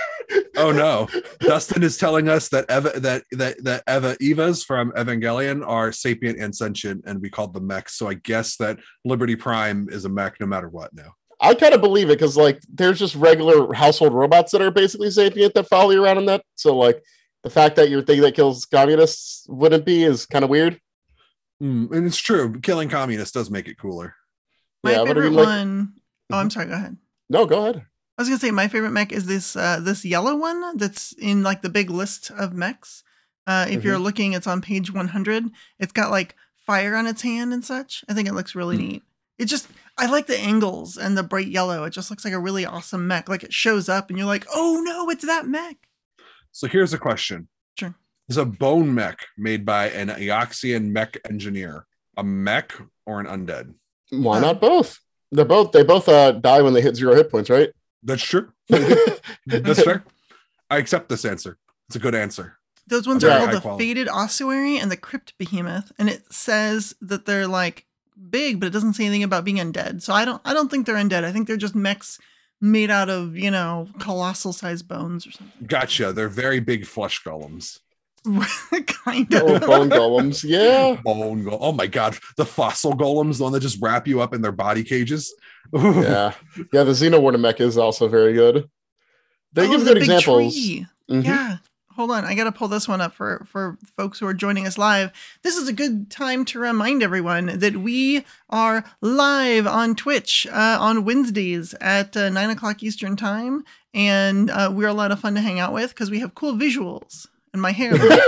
B: Oh no, Dustin is telling us that Eva that that that Eva Evas from Evangelion are sapient and sentient, and we called them mechs. So I guess that Liberty Prime is a mech no matter what now.
C: I kind of believe it because like there's just regular household robots that are basically sapient that follow you around in that. So like the fact that your thing that kills communists wouldn't be is kind of weird.
B: Mm, and it's true. Killing communists does make it cooler.
A: My
C: Yeah, but I
A: favorite
C: mean, like-
A: one oh I'm sorry. Go ahead.
C: No, go ahead.
A: I was gonna say my favorite mech is this uh, this yellow one that's in like the big list of mechs. Uh, if you're looking, it's on page one hundred. It's got like fire on its hand and such. I think it looks really
B: Hmm.
A: neat. It just I like the angles and the bright yellow. It just looks like a really awesome mech. Like it shows up and you're like, oh no, it's that mech.
B: So here's a question.
A: Sure.
B: Is a bone mech made by an Eoxian mech engineer a mech or an undead?
C: Why
A: Uh,
C: not both? They're both they both uh, die when they hit zero hit points, right?
B: That's true. That's fair. I accept this answer. It's a good answer.
A: Those ones
C: Yeah,
A: are
B: high
A: called the
B: quality.
A: Faded Ossuary and the Crypt Behemoth, and it says that they're like big, but it doesn't say anything about being undead. So I don't, I don't think they're undead. I think they're just mechs made out of, you know, colossal sized bones or something.
B: Gotcha. They're very big flesh golems.
A: Kind
C: Oh,
A: of.
C: bone golems, yeah.
B: Bone go- Oh my god, the fossil golems, the one that just wrap you up in their body cages.
C: Yeah, yeah. The Xenowar mech is also very good. They
A: Oh,
C: give
A: the
C: good
A: big
C: examples.
A: tree.
C: Mhm.
A: Yeah. Hold on. I got to pull this one up for, for folks who are joining us live. This is a good time to remind everyone that we are live on Twitch uh, on Wednesdays at uh, nine o'clock Eastern time. And uh, we're a lot of fun to hang out with because we have cool visuals. And my hair looks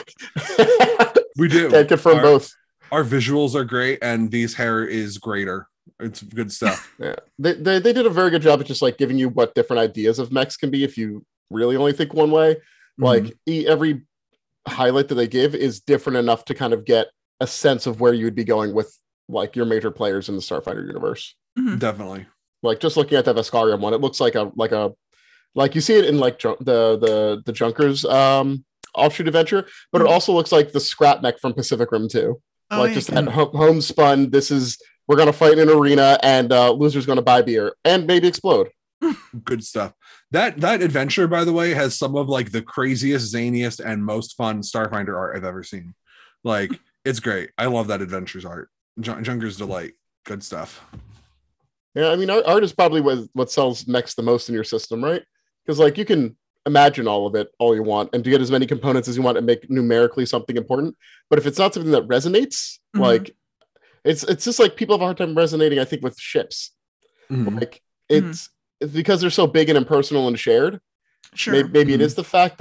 A: great.
B: We do.
C: Can't confirm
B: our,
C: both.
B: our visuals are great, and these hair is greater. It's good stuff.
C: Yeah, they, they they did a very good job at just like giving you what different ideas of mechs can be if you really only think one way. Like
B: Mhm.
C: e- every highlight that they give is different enough to kind of get a sense of where you would be going with like your major players in the Starfighter universe.
A: Mhm.
B: Definitely.
C: Like just looking at that Vescarium one, it looks like a like a like you see it in like Jun- the the the Junkers um offshoot adventure, but it
A: Mhm.
C: also looks like the scrap mech from Pacific Rim two.
A: Oh,
C: like
A: yeah,
C: just
A: okay.
C: that ho- homespun. This is we're gonna fight in an arena, and uh, loser's gonna buy beer and maybe explode.
B: Good stuff. That that adventure, by the way, has some of like the craziest, zaniest, and most fun Starfinder art I've ever seen. Like, it's great. I love that adventures art. Jun- Junker's Delight. Good stuff.
C: Yeah, I mean, art, art is probably what what sells mechs the most in your system, right? Because like you can imagine all of it all you want and to get as many components as you want and make numerically something important. But if it's not something that resonates,
A: Mhm.
C: like it's it's just like people have a hard time resonating, I think, with ships.
B: Mhm.
C: Like it's it's because they're so big and impersonal and shared.
A: Sure.
C: Maybe, maybe it
B: Mhm.
C: is the fact that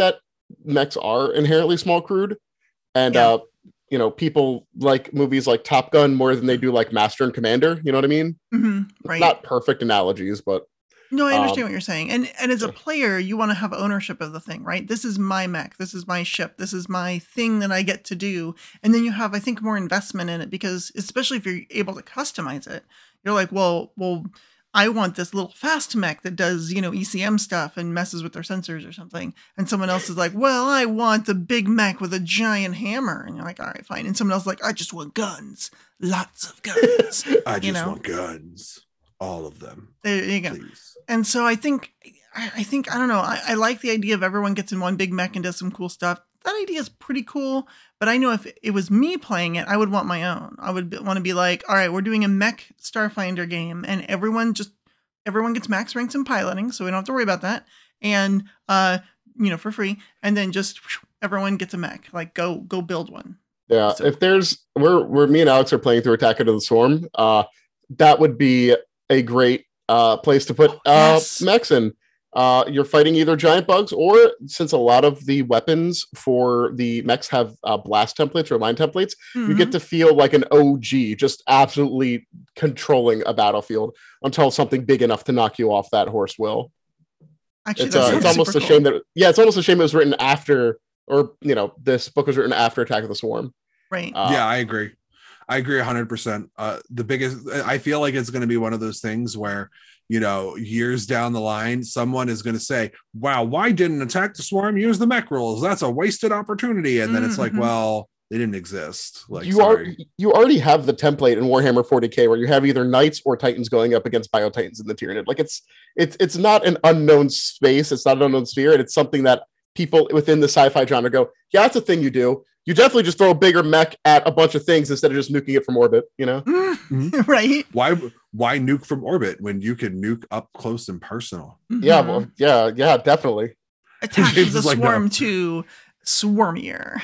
C: mechs are inherently small crude, and
A: Yeah.
C: uh, you know, people like movies like Top Gun more than they do like Master and Commander. You know what I mean?
A: hmm right.
C: Not perfect analogies, but
A: No, I understand
C: um,
A: what you're saying. And and as a
C: yeah.
A: player, you want to have ownership of the thing, right? This is my mech. This is my ship. This is my thing that I get to do. And then you have, I think, more investment in it because especially if you're able to customize it, you're like, well, well, I want this little fast mech that does, you know, E C M stuff and messes with their sensors or something. And someone else is like, well, I want the big mech with a giant hammer. And you're like, all right, fine. And someone else is like, I just want guns. Lots of guns.
B: I just
A: you know?
B: want guns. All of them.
A: There you go.
B: Please.
A: And so I think, I, I think, I don't know, I, I like the idea of everyone gets in one big mech and does some cool stuff. That idea is pretty cool. But I know if it was me playing it, I would want my own. I would be, want to be like, all right, we're doing a mech Starfinder game and everyone just, everyone gets max ranks in piloting. So we don't have to worry about that. And, uh, you know, for free. And then just whew, everyone gets a mech, like go, go build one.
C: yeah.
A: So-
C: If there's where where me and Alex are playing through Attack of the Swarm, uh, that would be a great uh place to put uh
A: Yes.
C: mechs in. Uh, you're fighting either giant bugs or, since a lot of the weapons for the mechs have uh, blast templates or line templates, you
A: Mhm.
C: get to feel like an O G, just absolutely controlling a battlefield until something big enough to knock you off that horse will.
A: Actually,
C: It's
A: that
C: uh,
A: sounds
C: it's almost
A: super
C: a
A: cool.
C: shame that yeah, it's almost a shame it was written after, or you know, this book was written after Attack of the Swarm.
A: Right.
C: Uh,
B: yeah, I agree. I agree one hundred percent. Uh, the biggest, I feel like it's going to be one of those things where, you know, years down the line, someone is going to say, wow, why didn't Attack the Swarm use the mech rules? That's a wasted opportunity. And then it's like,
A: Mhm.
B: well, they didn't exist. Like,
C: you
B: sorry.
C: are you already have the template in Warhammer forty K where you have either knights or titans going up against bio titans in the Tyranid. Like it's it's it's not an unknown space, it's not an unknown sphere, and it's something that people within the sci-fi genre go, yeah, that's a thing you do. You definitely just throw a bigger mech at a bunch of things instead of just nuking it from orbit, you know?
A: right.
B: Why why nuke from orbit when you can nuke up close and personal?
C: Yeah,
A: Mhm.
C: well, yeah, yeah, definitely.
A: Attack
B: James
A: of the
B: is like,
A: Swarm
B: no.
A: two, Swarmier.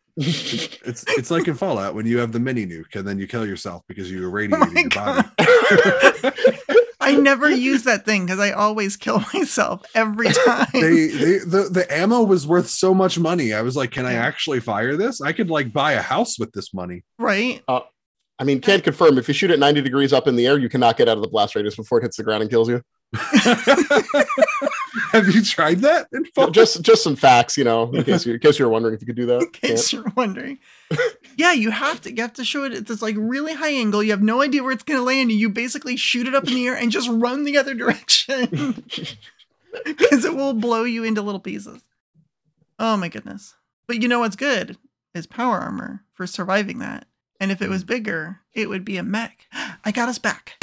B: It's it's like in Fallout when you have the mini nuke and then you kill yourself because you
A: Oh
B: irradiated
A: my
B: your
A: God.
B: body.
A: I never use that thing because I always kill myself every time.
B: they, they the, the ammo was worth so much money. I was like, can I
A: Yeah.
B: actually fire this? I could like buy a house with this money.
A: right?
C: I mean, can't confirm. If you shoot it ninety degrees up in the air, you cannot get out of the blast radius before it hits the ground and kills you.
B: Have you tried that? in Fallout?
C: Just just some facts, you know, in case you in case you're wondering if you could do that.
A: In case you're wondering. Yeah, you have to you have to show it at this like really high angle. You have no idea where it's gonna land, and you basically shoot it up in the air and just run the other direction. Because it will blow you into little pieces. Oh my goodness. But you know what's good is power armor for surviving that. And if it was bigger, it would be a mech. I got us back.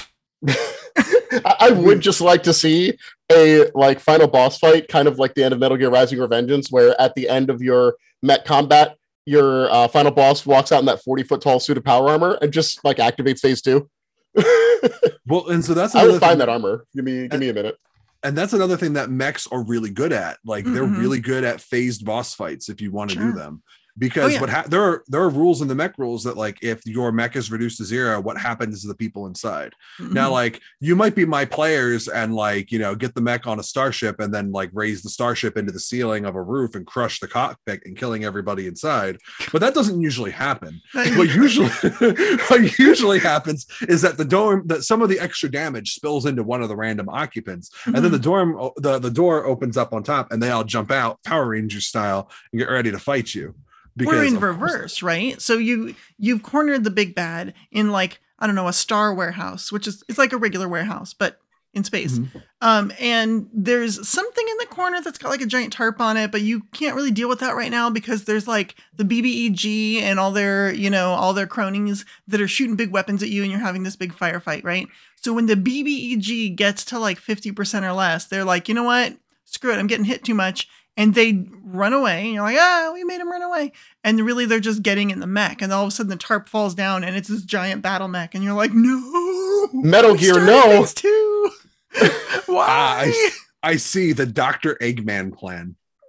C: I I would just like to see a like final boss fight, kind of like the end of Metal Gear Rising: Revengeance, where at the end of your mech combat, your uh, final boss walks out in that forty foot tall suit of power armor and just like activates phase two.
B: Well, and so that's
C: I
B: another
C: will find
B: thing-
C: that armor. Give me give me a minute.
B: and that's another thing that mechs are really good at. Like they're
A: Mhm.
B: really good at phased boss fights if you want to
A: Sure.
B: do them. Because
A: yeah.
B: what ha- there are there are rules in the mech rules that like if your mech is reduced to zero, what happens to the people inside? Now,
A: Mhm.
B: like you might be my players and like you know get the mech on a starship and then like raise the starship into the ceiling of a roof and crush the cockpit and killing everybody inside. But that doesn't usually happen. What usually what usually happens is that the dorm that some of the extra damage spills into one of the random occupants, and then the dorm the, the door opens up on top and they all jump out Power Ranger style and get ready to fight you.
A: We're in
B: of course-
A: reverse, right? So you you've cornered the big bad in like I don't know a star warehouse, which is it's like a regular warehouse but in space.
B: Mhm.
A: Um, and there's something in the corner that's got like a giant tarp on it, but you can't really deal with that right now because there's like the B B E G and all their you know all their cronies that are shooting big weapons at you, and you're having this big firefight, right? So when the B B E G gets to like fifty percent or less, they're like, you know what? Screw it, I'm getting hit too much. And they run away, and you're like, ah, we made him run away. And really, they're just getting in the mech. And all of a sudden, the tarp falls down, and it's this giant battle mech. And you're like, no.
C: Metal
A: we
C: Gear,
A: started
C: no.
A: phase two.
B: Ah,
A: Why?
B: I, I see the Doctor Eggman plan.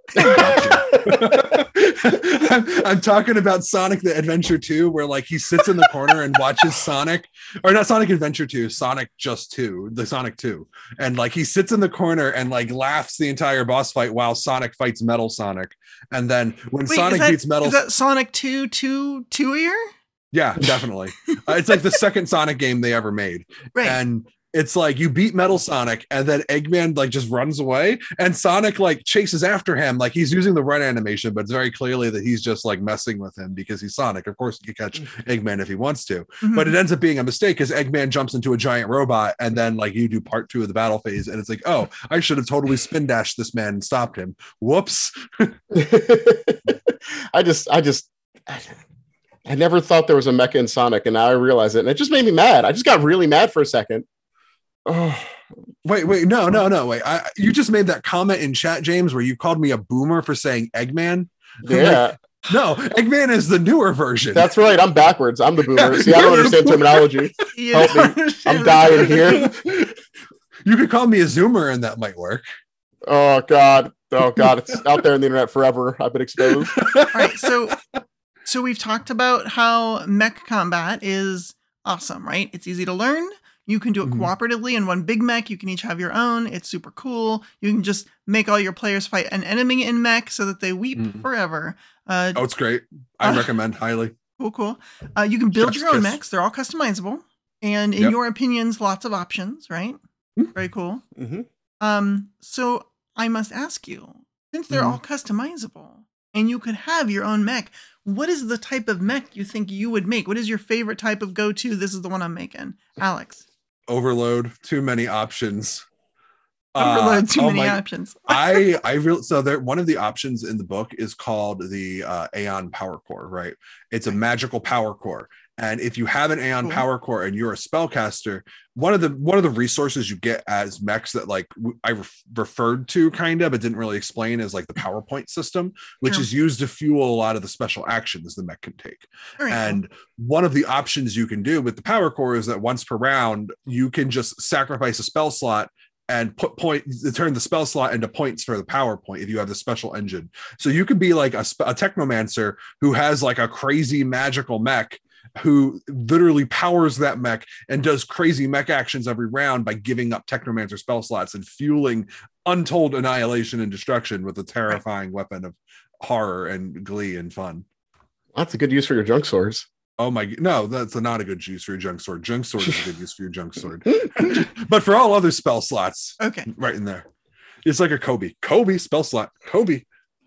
B: I'm, I'm talking about Sonic the Adventure two, where like he sits in the corner and watches Sonic, or not Sonic Adventure two, Sonic Just two, the Sonic two, and like he sits in the corner and like laughs the entire boss fight while Sonic fights Metal Sonic, and then when
A: Wait,
B: Sonic
A: is that,
B: beats Metal,
A: is that Sonic two two two ear?
B: yeah, definitely, uh, it's like the second Sonic game they ever made,
A: Right.
B: and it's like you beat Metal Sonic and then Eggman like just runs away and Sonic like chases after him. Like he's using the run animation, but it's very clearly that he's just like messing with him because he's Sonic. Of course, he can catch Eggman if he wants to,
A: Mhm.
B: but it ends up being a mistake because Eggman jumps into a giant robot and then like you do part two of the battle phase and it's like, oh, I should have totally spin dashed this man and stopped him. Whoops.
C: I just, I just, I never thought there was a mecha in Sonic, and now I realize it, and it just made me mad. I just got really mad for a second. Oh,
B: Wait, wait, no, no, no, wait. I, you just made that comment in chat, James, where you called me a boomer for saying Eggman.
C: yeah,
B: No, Eggman is the newer version.
C: that's right. I'm backwards. I'm the boomer. See, I don't understand terminology.
A: You
C: Help
A: don't
C: me.
A: understand
C: I'm
A: what
C: dying
A: you're-
C: here.
B: You could call me a Zoomer and that might work.
C: Oh God. Oh God. It's out there on the internet forever. I've been exposed.
A: All right, so so we've talked about how mech combat is awesome, right? It's easy to learn. You can do it
B: Mhm.
A: cooperatively in one big mech. You can each have your own. It's super cool. You can just make all your players fight an enemy in mech so that they weep
B: Mhm.
A: forever. Uh,
B: Oh, it's great. I
A: Uh,
B: recommend highly.
A: Cool, cool. Uh, you can build
B: Chef's
A: your own
B: kiss.
A: mechs. They're all customizable. And in
B: Yep.
A: your opinions, lots of options, right?
B: Mhm.
A: Very cool.
C: Mm-hmm.
A: Um, so I must ask you, since they're
B: Mhm.
A: all customizable and you could have your own mech, what is the type of mech you think you would make? What is your favorite type of go-to? This is the one I'm making. Alex.
B: Overload, too many options.
A: Overload,
B: Uh,
A: too
B: oh
A: many
B: my-
A: options.
B: I I really so there one of the options in the book is called the uh, Aeon Power Core, right? It's a magical power core, and if you have an Aeon
A: Cool.
B: Power Core and you're a spellcaster, one of the one of the resources you get as mechs that like w- I ref- referred to kind of but didn't really explain is like the PowerPoint system, which
A: Sure.
B: is used to fuel a lot of the special actions the mech can take.
A: Very cool.
B: And one of the options you can do with the power core is that once per round, you can just sacrifice a spell slot and put point turn the spell slot into points for the power point if you have the special engine. So you could be like a, sp- a technomancer who has like a crazy magical mech who literally powers that mech and does crazy mech actions every round by giving up technomancer spell slots and fueling untold annihilation and destruction with a terrifying weapon of horror and glee and fun.
C: That's a good use for your junk swords.
B: Oh my, no, that's not a good use for your junk sword. Junk sword is a good use for your junk sword. But for all other spell slots,
A: Okay.
B: right in there. It's like a Kobe. Kobe, spell slot. Kobe.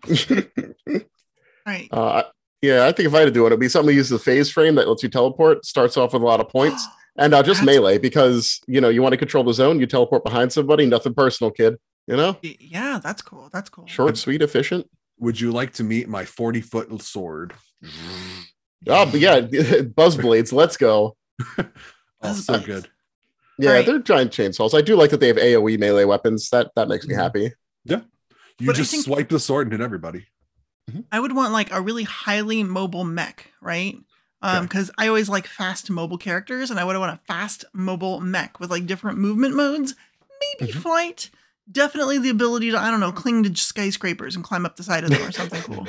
A: All right.
C: Uh, yeah, I think if I had to do it, it'd be something to use the phase frame that lets you teleport. Starts off with a lot of points, and uh, just
A: That's-
C: melee because you know you want to control the zone. You teleport behind somebody. Nothing personal, kid. You know,
A: Y- Yeah, that's cool. That's cool.
C: short, sweet, efficient.
B: Would you like to meet my forty foot sword?
C: Oh, but yeah, buzz blades. Let's go.
B: Oh, so good.
C: Yeah,
A: Alright.
C: they're giant chainsaws. I do like that they have A O E melee weapons. That that makes me
B: Mhm.
C: happy.
B: You
A: But I
B: just
A: think-
B: swipe the sword and hit everybody.
A: I would want like a really highly mobile mech, right? Um,
B: Okay.
A: because I always like fast mobile characters, and I would want a fast mobile mech with like different movement modes, maybe
B: Mhm.
A: flight, definitely the ability to I don't know cling to skyscrapers and climb up the side of them or something cool.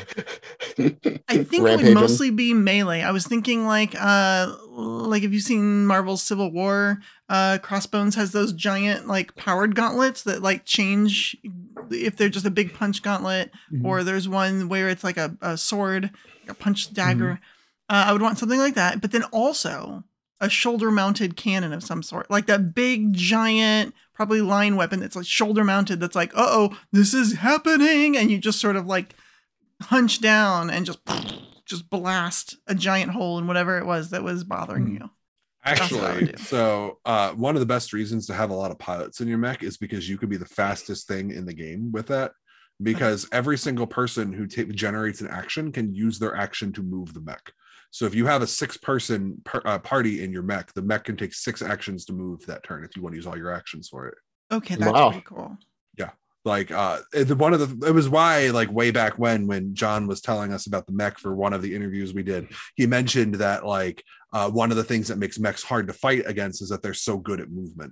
A: I think it
C: Rampage
A: would
C: 'em.
A: mostly be melee. I was thinking like uh like if you've seen Marvel's Civil War, uh Crossbones has those giant like powered gauntlets that like change if they're just a big punch gauntlet,
B: Mm-hmm.
A: or there's one where it's like a, a sword, a punch dagger. Uh, I would want something like that, but then also a shoulder mounted cannon of some sort, like that big giant, probably line weapon that's like shoulder mounted. That's like, uh oh, this is happening, and you just sort of like hunch down and just just blast a giant hole in whatever it was that was bothering
B: Mhm.
A: you. That's what I would
B: Actually,
A: do.
B: so uh, one of the best reasons to have a lot of pilots in your mech is because you could be the fastest thing in the game with that. Because every single person who ta- generates an action can use their action to move the mech. So if you have a six-person per, uh, party in your mech, the mech can take six actions to move that turn if you want to use all your actions for it.
A: Okay, that's
C: Wow.
A: pretty cool.
B: Like uh, it- one of the it was why like way back when when John was telling us about the mech for one of the interviews we did, he mentioned that like uh, one of the things that makes mechs hard to fight against is that they're so good at movement.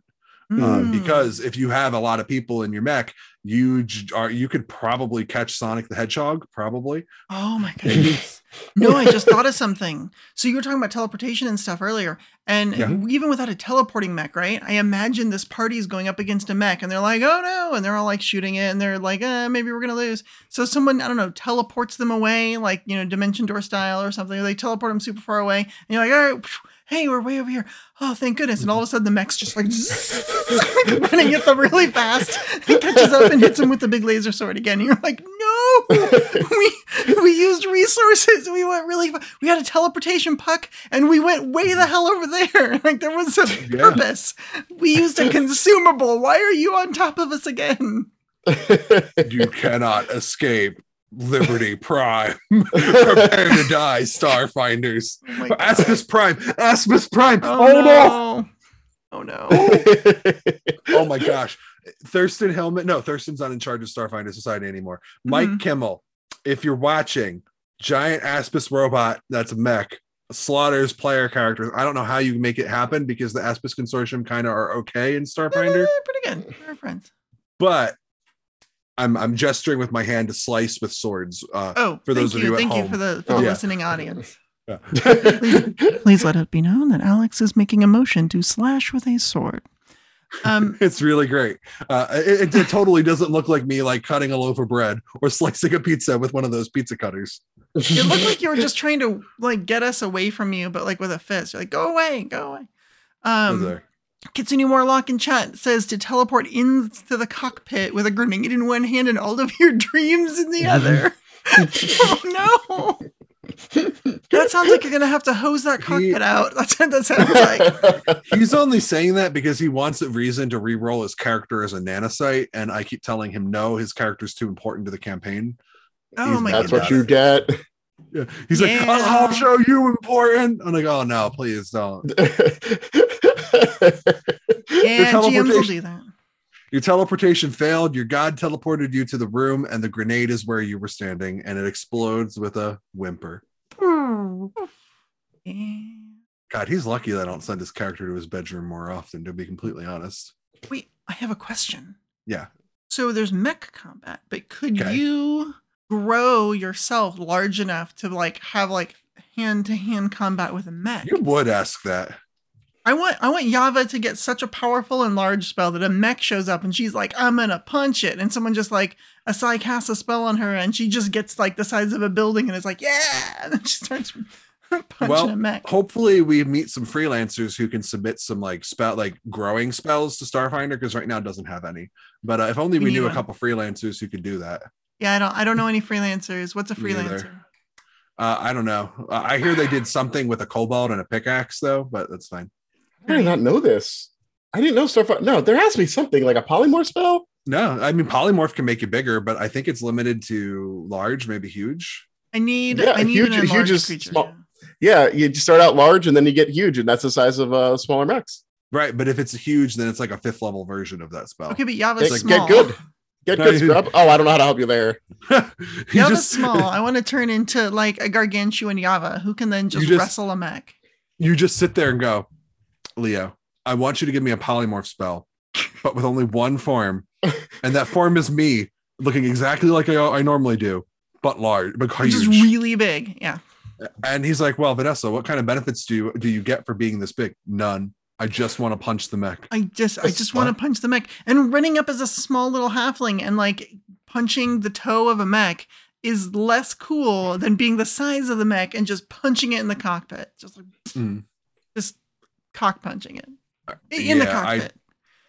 B: Uh,
A: Mm.
B: because if you have a lot of people in your mech, you j- are you could probably catch Sonic the Hedgehog, probably.
A: Oh my goodness. No, I just thought of something. So you were talking about teleportation and stuff earlier. And
B: Yeah.
A: even without a teleporting mech, right? I imagine this party is going up against a mech and they're like, oh no. And they're all like shooting it and they're like, uh, maybe we're going to lose. So someone, I don't know, teleports them away, like, you know, Dimension Door style or something. Or they teleport them super far away. And you're like, all right, hey, we're way over here. Oh, thank goodness. And all of a sudden the mech's just like running at them really fast. It catches up and hits him with the big laser sword again. And you're like, no, we we used resources. We went really far. We had a teleportation puck and we went way the hell over there. Like there was a
B: Yeah.
A: purpose. We used a consumable. Why are you on top of us again?
B: You cannot escape Liberty Prime. Prepare to die, Starfinders.
A: Oh my God.
B: Aspis Prime. Aspis Prime.
A: Oh,
B: Oh, no.
A: no. Oh no.
B: Oh my gosh. Thurston Hillman. No, Thurston's not in charge of Starfinder Society anymore. Mike
A: Mhm.
B: Kimmel, if you're watching, giant Aspis robot that's a mech slaughters player characters. I don't know how you make it happen because the Aspis Consortium kind of are okay in Starfinder,
A: Eh, pretty good. We're friends.
B: but I'm I'm gesturing with my hand to slice with swords. Uh,
A: Oh,
B: for those
A: thank
B: of
A: you.
B: you at
A: Thank you
B: home.
A: for the, for
C: Oh,
A: the
B: yeah.
A: listening audience.
B: yeah.
A: Please let it be known that Alex is making a motion to slash with a sword. Um,
B: It's really great. Uh, it, it, it totally doesn't look like me like cutting a loaf of bread or slicing a pizza with one of those pizza cutters.
A: it looked like you were just trying to like get us away from you, but like with a fist. You're like, go away, go away. Um,
B: There.
A: Kitsune Warlock in chat says to teleport into the cockpit with a grenade in one hand and all of your dreams in the other. Oh no! That sounds like you're gonna have to hose that cockpit out. That's what that sounds like.
B: He's only saying that because he wants a reason to re-roll his character as a nanocyte, and I keep telling him no, his character's too important to the campaign.
A: Oh
B: He's
A: my
B: mad
C: That's
A: goodness.
C: what you get.
B: Yeah. He's like,
A: Yeah.
B: I'll, I'll show you important. I'm like, oh no, please don't.
A: Yeah, G Ms will
B: teleportation-
A: do that.
B: Your teleportation failed. Your god teleported you to the room, and the grenade is where you were standing, and it explodes with a whimper.
A: Yeah.
B: God, he's lucky that I don't send his character to his bedroom more often, to be completely honest.
A: Wait, I have a question.
B: Yeah.
A: So there's mech combat, but could
B: Okay.
A: you grow yourself large enough to like have like hand to hand combat with a mech?
B: You would ask that.
A: I want I want Yava to get such a powerful and large spell that a mech shows up and she's like, I'm gonna punch it. And someone just like Asai casts a spell on her and she just gets like the size of a building and is like, yeah, and then she starts punching
B: Well,
A: a mech.
B: hopefully we meet some freelancers who can submit some like spell like growing spells to Starfinder, because right now it doesn't have any. But uh, if only
A: We
B: we
A: need
B: knew
A: one.
B: a couple freelancers who could do that.
A: Yeah, I don't I don't know any freelancers. What's a
B: Me either.
A: freelancer?
B: Uh, I don't know. Uh, I hear they did something with a cobalt and a pickaxe though, but that's fine.
C: I did not know this. I didn't know Starfire. No, there has to be something like a polymorph spell.
B: No, I mean polymorph can make you bigger, but I think it's limited to large, maybe huge.
A: I need
C: Yeah,
A: I need
C: huge-
A: an
C: huge
A: enlarged
C: is
A: creature.
C: small.
A: yeah.
C: Yeah, you start out large and then you get huge, and that's the size of uh, smaller mechs.
B: Right, but if it's huge, then it's like a fifth level version of that spell.
A: Okay, but Yava's
C: Get,
B: like,
A: small.
C: get good. Get
B: No,
C: good,
B: you-
C: scrub. Oh, I don't know how to help you there.
B: You
A: Yava's
B: just
A: small. I want to turn into like a gargantuan Yava who can then just,
B: just-
A: wrestle a mech.
B: you just sit there and go, Leo, I want you to give me a polymorph spell, but with only one form, and that form is me looking exactly like I, I normally do, but large, but
A: Which is
B: huge.
A: really big. Yeah.
B: And he's like, well, Vanessa, what kind of benefits do you, do you get for being this big? None. I just want to punch the mech.
A: I just I
B: That's
A: just want to
B: fun.
A: punch the mech. And running up as a small little halfling and like punching the toe of a mech is less cool than being the size of the mech and just punching it in the cockpit. Just like
B: Mm.
A: just cock punching it. In the
B: Yeah, I-
A: cockpit.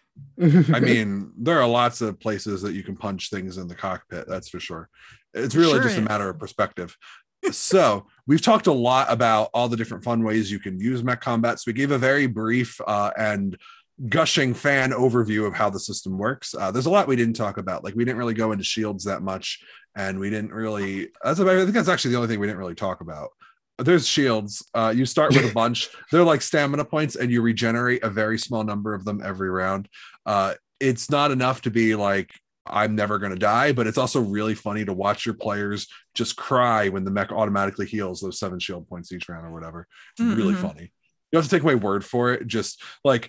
B: I mean, there are lots of places that you can punch things in the cockpit. That's for sure. It's really
A: Sure
B: just a
A: is.
B: matter of perspective. So we've talked a lot about all the different fun ways you can use mech combat. So we gave a very brief uh, and gushing fan overview of how the system works. Uh, there's a lot we didn't talk about. Like we didn't really go into shields that much, and we didn't really. That's about, I think that's actually the only thing we didn't really talk about. There's shields. Uh, you start with a bunch. They're like stamina points, and you regenerate a very small number of them every round. Uh, it's not enough to be like, I'm never going to die, but it's also really funny to watch your players just cry when the mech automatically heals those seven shield points each round or whatever. It's really
A: Mhm.
B: funny. You have to take my word for it. Just like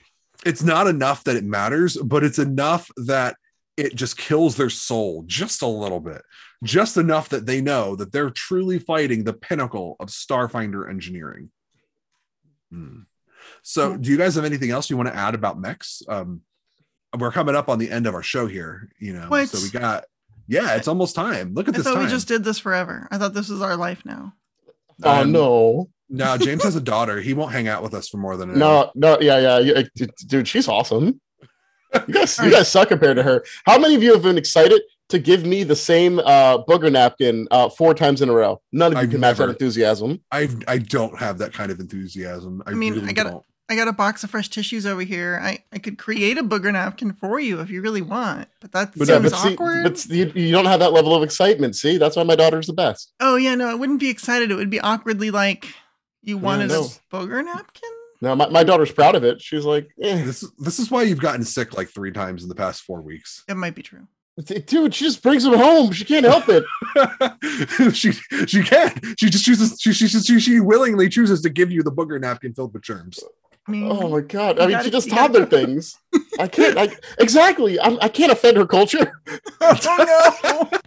B: it's not enough that it matters, but it's enough that it just kills their soul just a little bit, just enough that they know that they're truly fighting the pinnacle of Starfinder engineering. Hmm. So do you guys have anything else you want to add about mechs? Um, we're coming up on the end of our show here, you know,
A: What?
B: so we got, yeah, it's almost time. Look at
A: I
B: this
A: thought
B: time.
A: we just did this forever. I thought this was our life now.
C: Oh
B: Um,
C: no.
B: No, James has a daughter. He won't hang out with us for more than an hour.
C: No, no, yeah, yeah, yeah, dude, she's awesome. You guys, you
A: Right.
C: guys suck compared to her. How many of you have been excited to give me the same uh, booger napkin uh, four times in a row? None of you
B: I've
C: can match that
B: never-
C: enthusiasm.
B: I I don't have that kind of enthusiasm. I,
A: I mean,
B: really
A: I gotta-
B: don't.
A: I got a box of fresh tissues over here. I, I could create a booger napkin for you if you really want, but that
C: But, uh,
A: seems
C: but, see,
A: awkward.
C: but you, you don't have that level of excitement. See, that's why my daughter's the best.
A: Oh yeah, no, it wouldn't be excited. It would be awkwardly like you wanted
C: no.
A: a booger napkin.
C: Now, my, my daughter's proud of it. She's like, eh.
B: This this is why you've gotten sick like three times in the past four weeks.
A: It might be true.
C: Dude, she just brings them home. She can't help it.
B: she she can. She just chooses. She, she she she willingly chooses to give you the booger napkin filled with germs.
A: I mean,
C: Oh my god!
A: You
C: I mean,
A: gotta-
C: she does
A: you gotta
C: toddler
A: go-
C: things. I can't. I, exactly. I'm, I can't offend her culture.
A: oh no!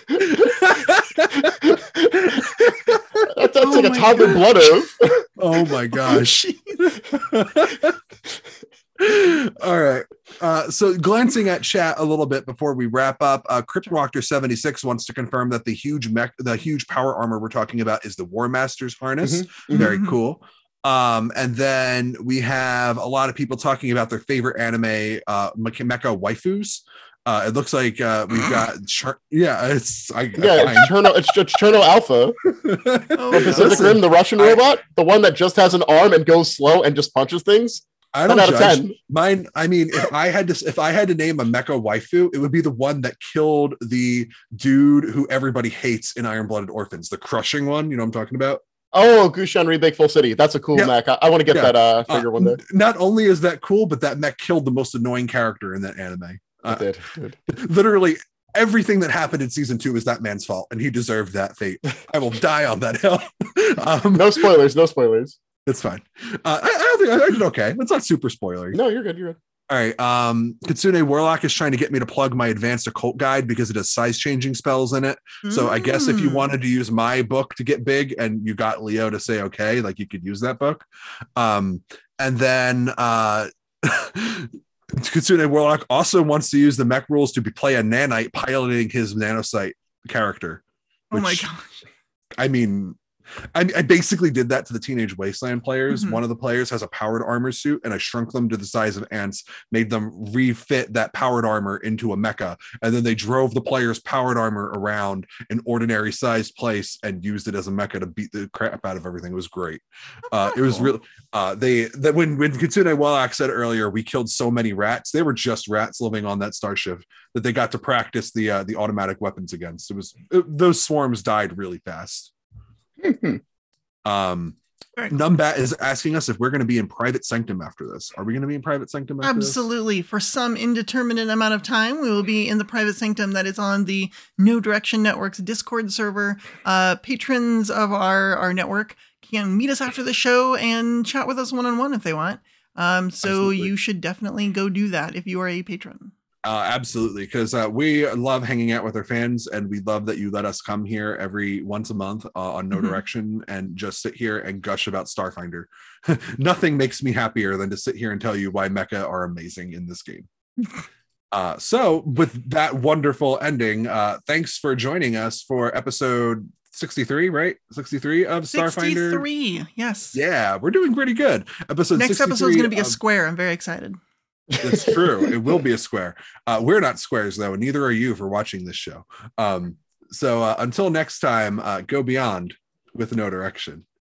C: That, that's
A: Oh
C: like a
A: my
C: toddler
A: God.
C: blood oath.
B: Oh my
A: Oh,
B: gosh.
A: jeez.
B: All right. Uh, so glancing at chat a little bit before we wrap up, uh, Cryptwalker seventy-six wants to confirm that the huge mech, the huge power armor we're talking about is the War Master's harness.
C: Mhm, mhm.
B: Very
A: Mhm.
B: cool. Um, and then we have a lot of people talking about their favorite anime uh, mecha mecha waifus. Uh, it looks like uh, we've got, Char- yeah, it's I,
C: Yeah,
B: fine.
C: it's Cherno, it's, it's Cherno Alpha.
A: Oh,
C: From
A: no.
C: Pacific
B: Listen,
C: Rim, the Russian
B: I-
C: robot, the one that just has an arm and goes slow and just punches things.
B: I don't
C: ten out of
B: judge.
C: ten.
B: Mine. I mean, if I had to, if I had to name a mecha waifu, it would be the one that killed the dude who everybody hates in Iron Blooded Orphans, the crushing one. You know what I'm talking about?
C: Oh, Gushan Remake Full City. That's a cool
B: Yeah.
C: mech. I, I want to get
B: Yeah.
C: that uh,
B: Uh,
C: figure one day.
B: Not only is that cool, but that mech killed the most annoying character in that anime.
C: It
B: Uh,
C: did. It did.
B: literally everything that happened in season two is that man's fault, and he deserved that fate. I will die on that hill. um,
C: No spoilers. No spoilers.
B: It's fine. Uh, I, I think I did okay. It's not super spoilery.
C: No, you're good. You're good.
B: All right. Um, Kitsune Warlock is trying to get me to plug my advanced occult guide because it has size changing spells in it. So I guess if you
A: Mm.
B: wanted to use my book to get big and you got Leo to say okay, like you could use that book. Um, and then uh Kitsune Warlock also wants to use the mech rules to be, play a nanite piloting his nanocyte character.
A: Oh my
B: which-
A: gosh.
B: I mean, I, I basically did that to the Teenage Wasteland players.
A: Mhm.
B: One of the players has a powered armor suit, and I shrunk them to the size of ants, made them refit that powered armor into a mecha, and then they drove the player's powered armor around an ordinary sized place and used it as a mecha to beat the crap out of everything. It was great. Uh, it was
A: cool.
B: really uh, they that when when Kitsune Warlock said earlier, we killed so many rats. They were just rats living on that starship that they got to practice the uh, the automatic weapons against. It was it, those swarms died really fast. Um,
A: Very cool.
B: Numbat is asking us if we're going to be in Private Sanctum after this. Are we going to be in Private Sanctum after
A: Absolutely. For some indeterminate amount of time, we will be in the private sanctum that is on the No Direction Network's Discord server. Uh, patrons of our, our network can meet us after the show and chat with us one on one if they want. Um, so
B: Absolutely.
A: you should definitely go do that if you are a patron.
B: Uh, absolutely, because uh, we love hanging out with our fans, and we love that you let us come here every once a month uh, on No
A: Mhm.
B: Direction and just sit here and gush about Starfinder. Nothing makes me happier than to sit here and tell you why mecha are amazing in this game. uh, so, with that wonderful ending, uh, thanks for joining us for episode sixty-three, right? sixty-three of Starfinder.
A: sixty-three. Yes.
B: Yeah, we're doing pretty good. Episode
A: Next episode is
B: sixty-three
A: going to be a
B: of-
A: square. I'm very excited.
B: That's true. It will be a square. Uh, we're not squares, though, and neither are you for watching this show. Um, so uh, until next time, uh, go beyond with No Direction.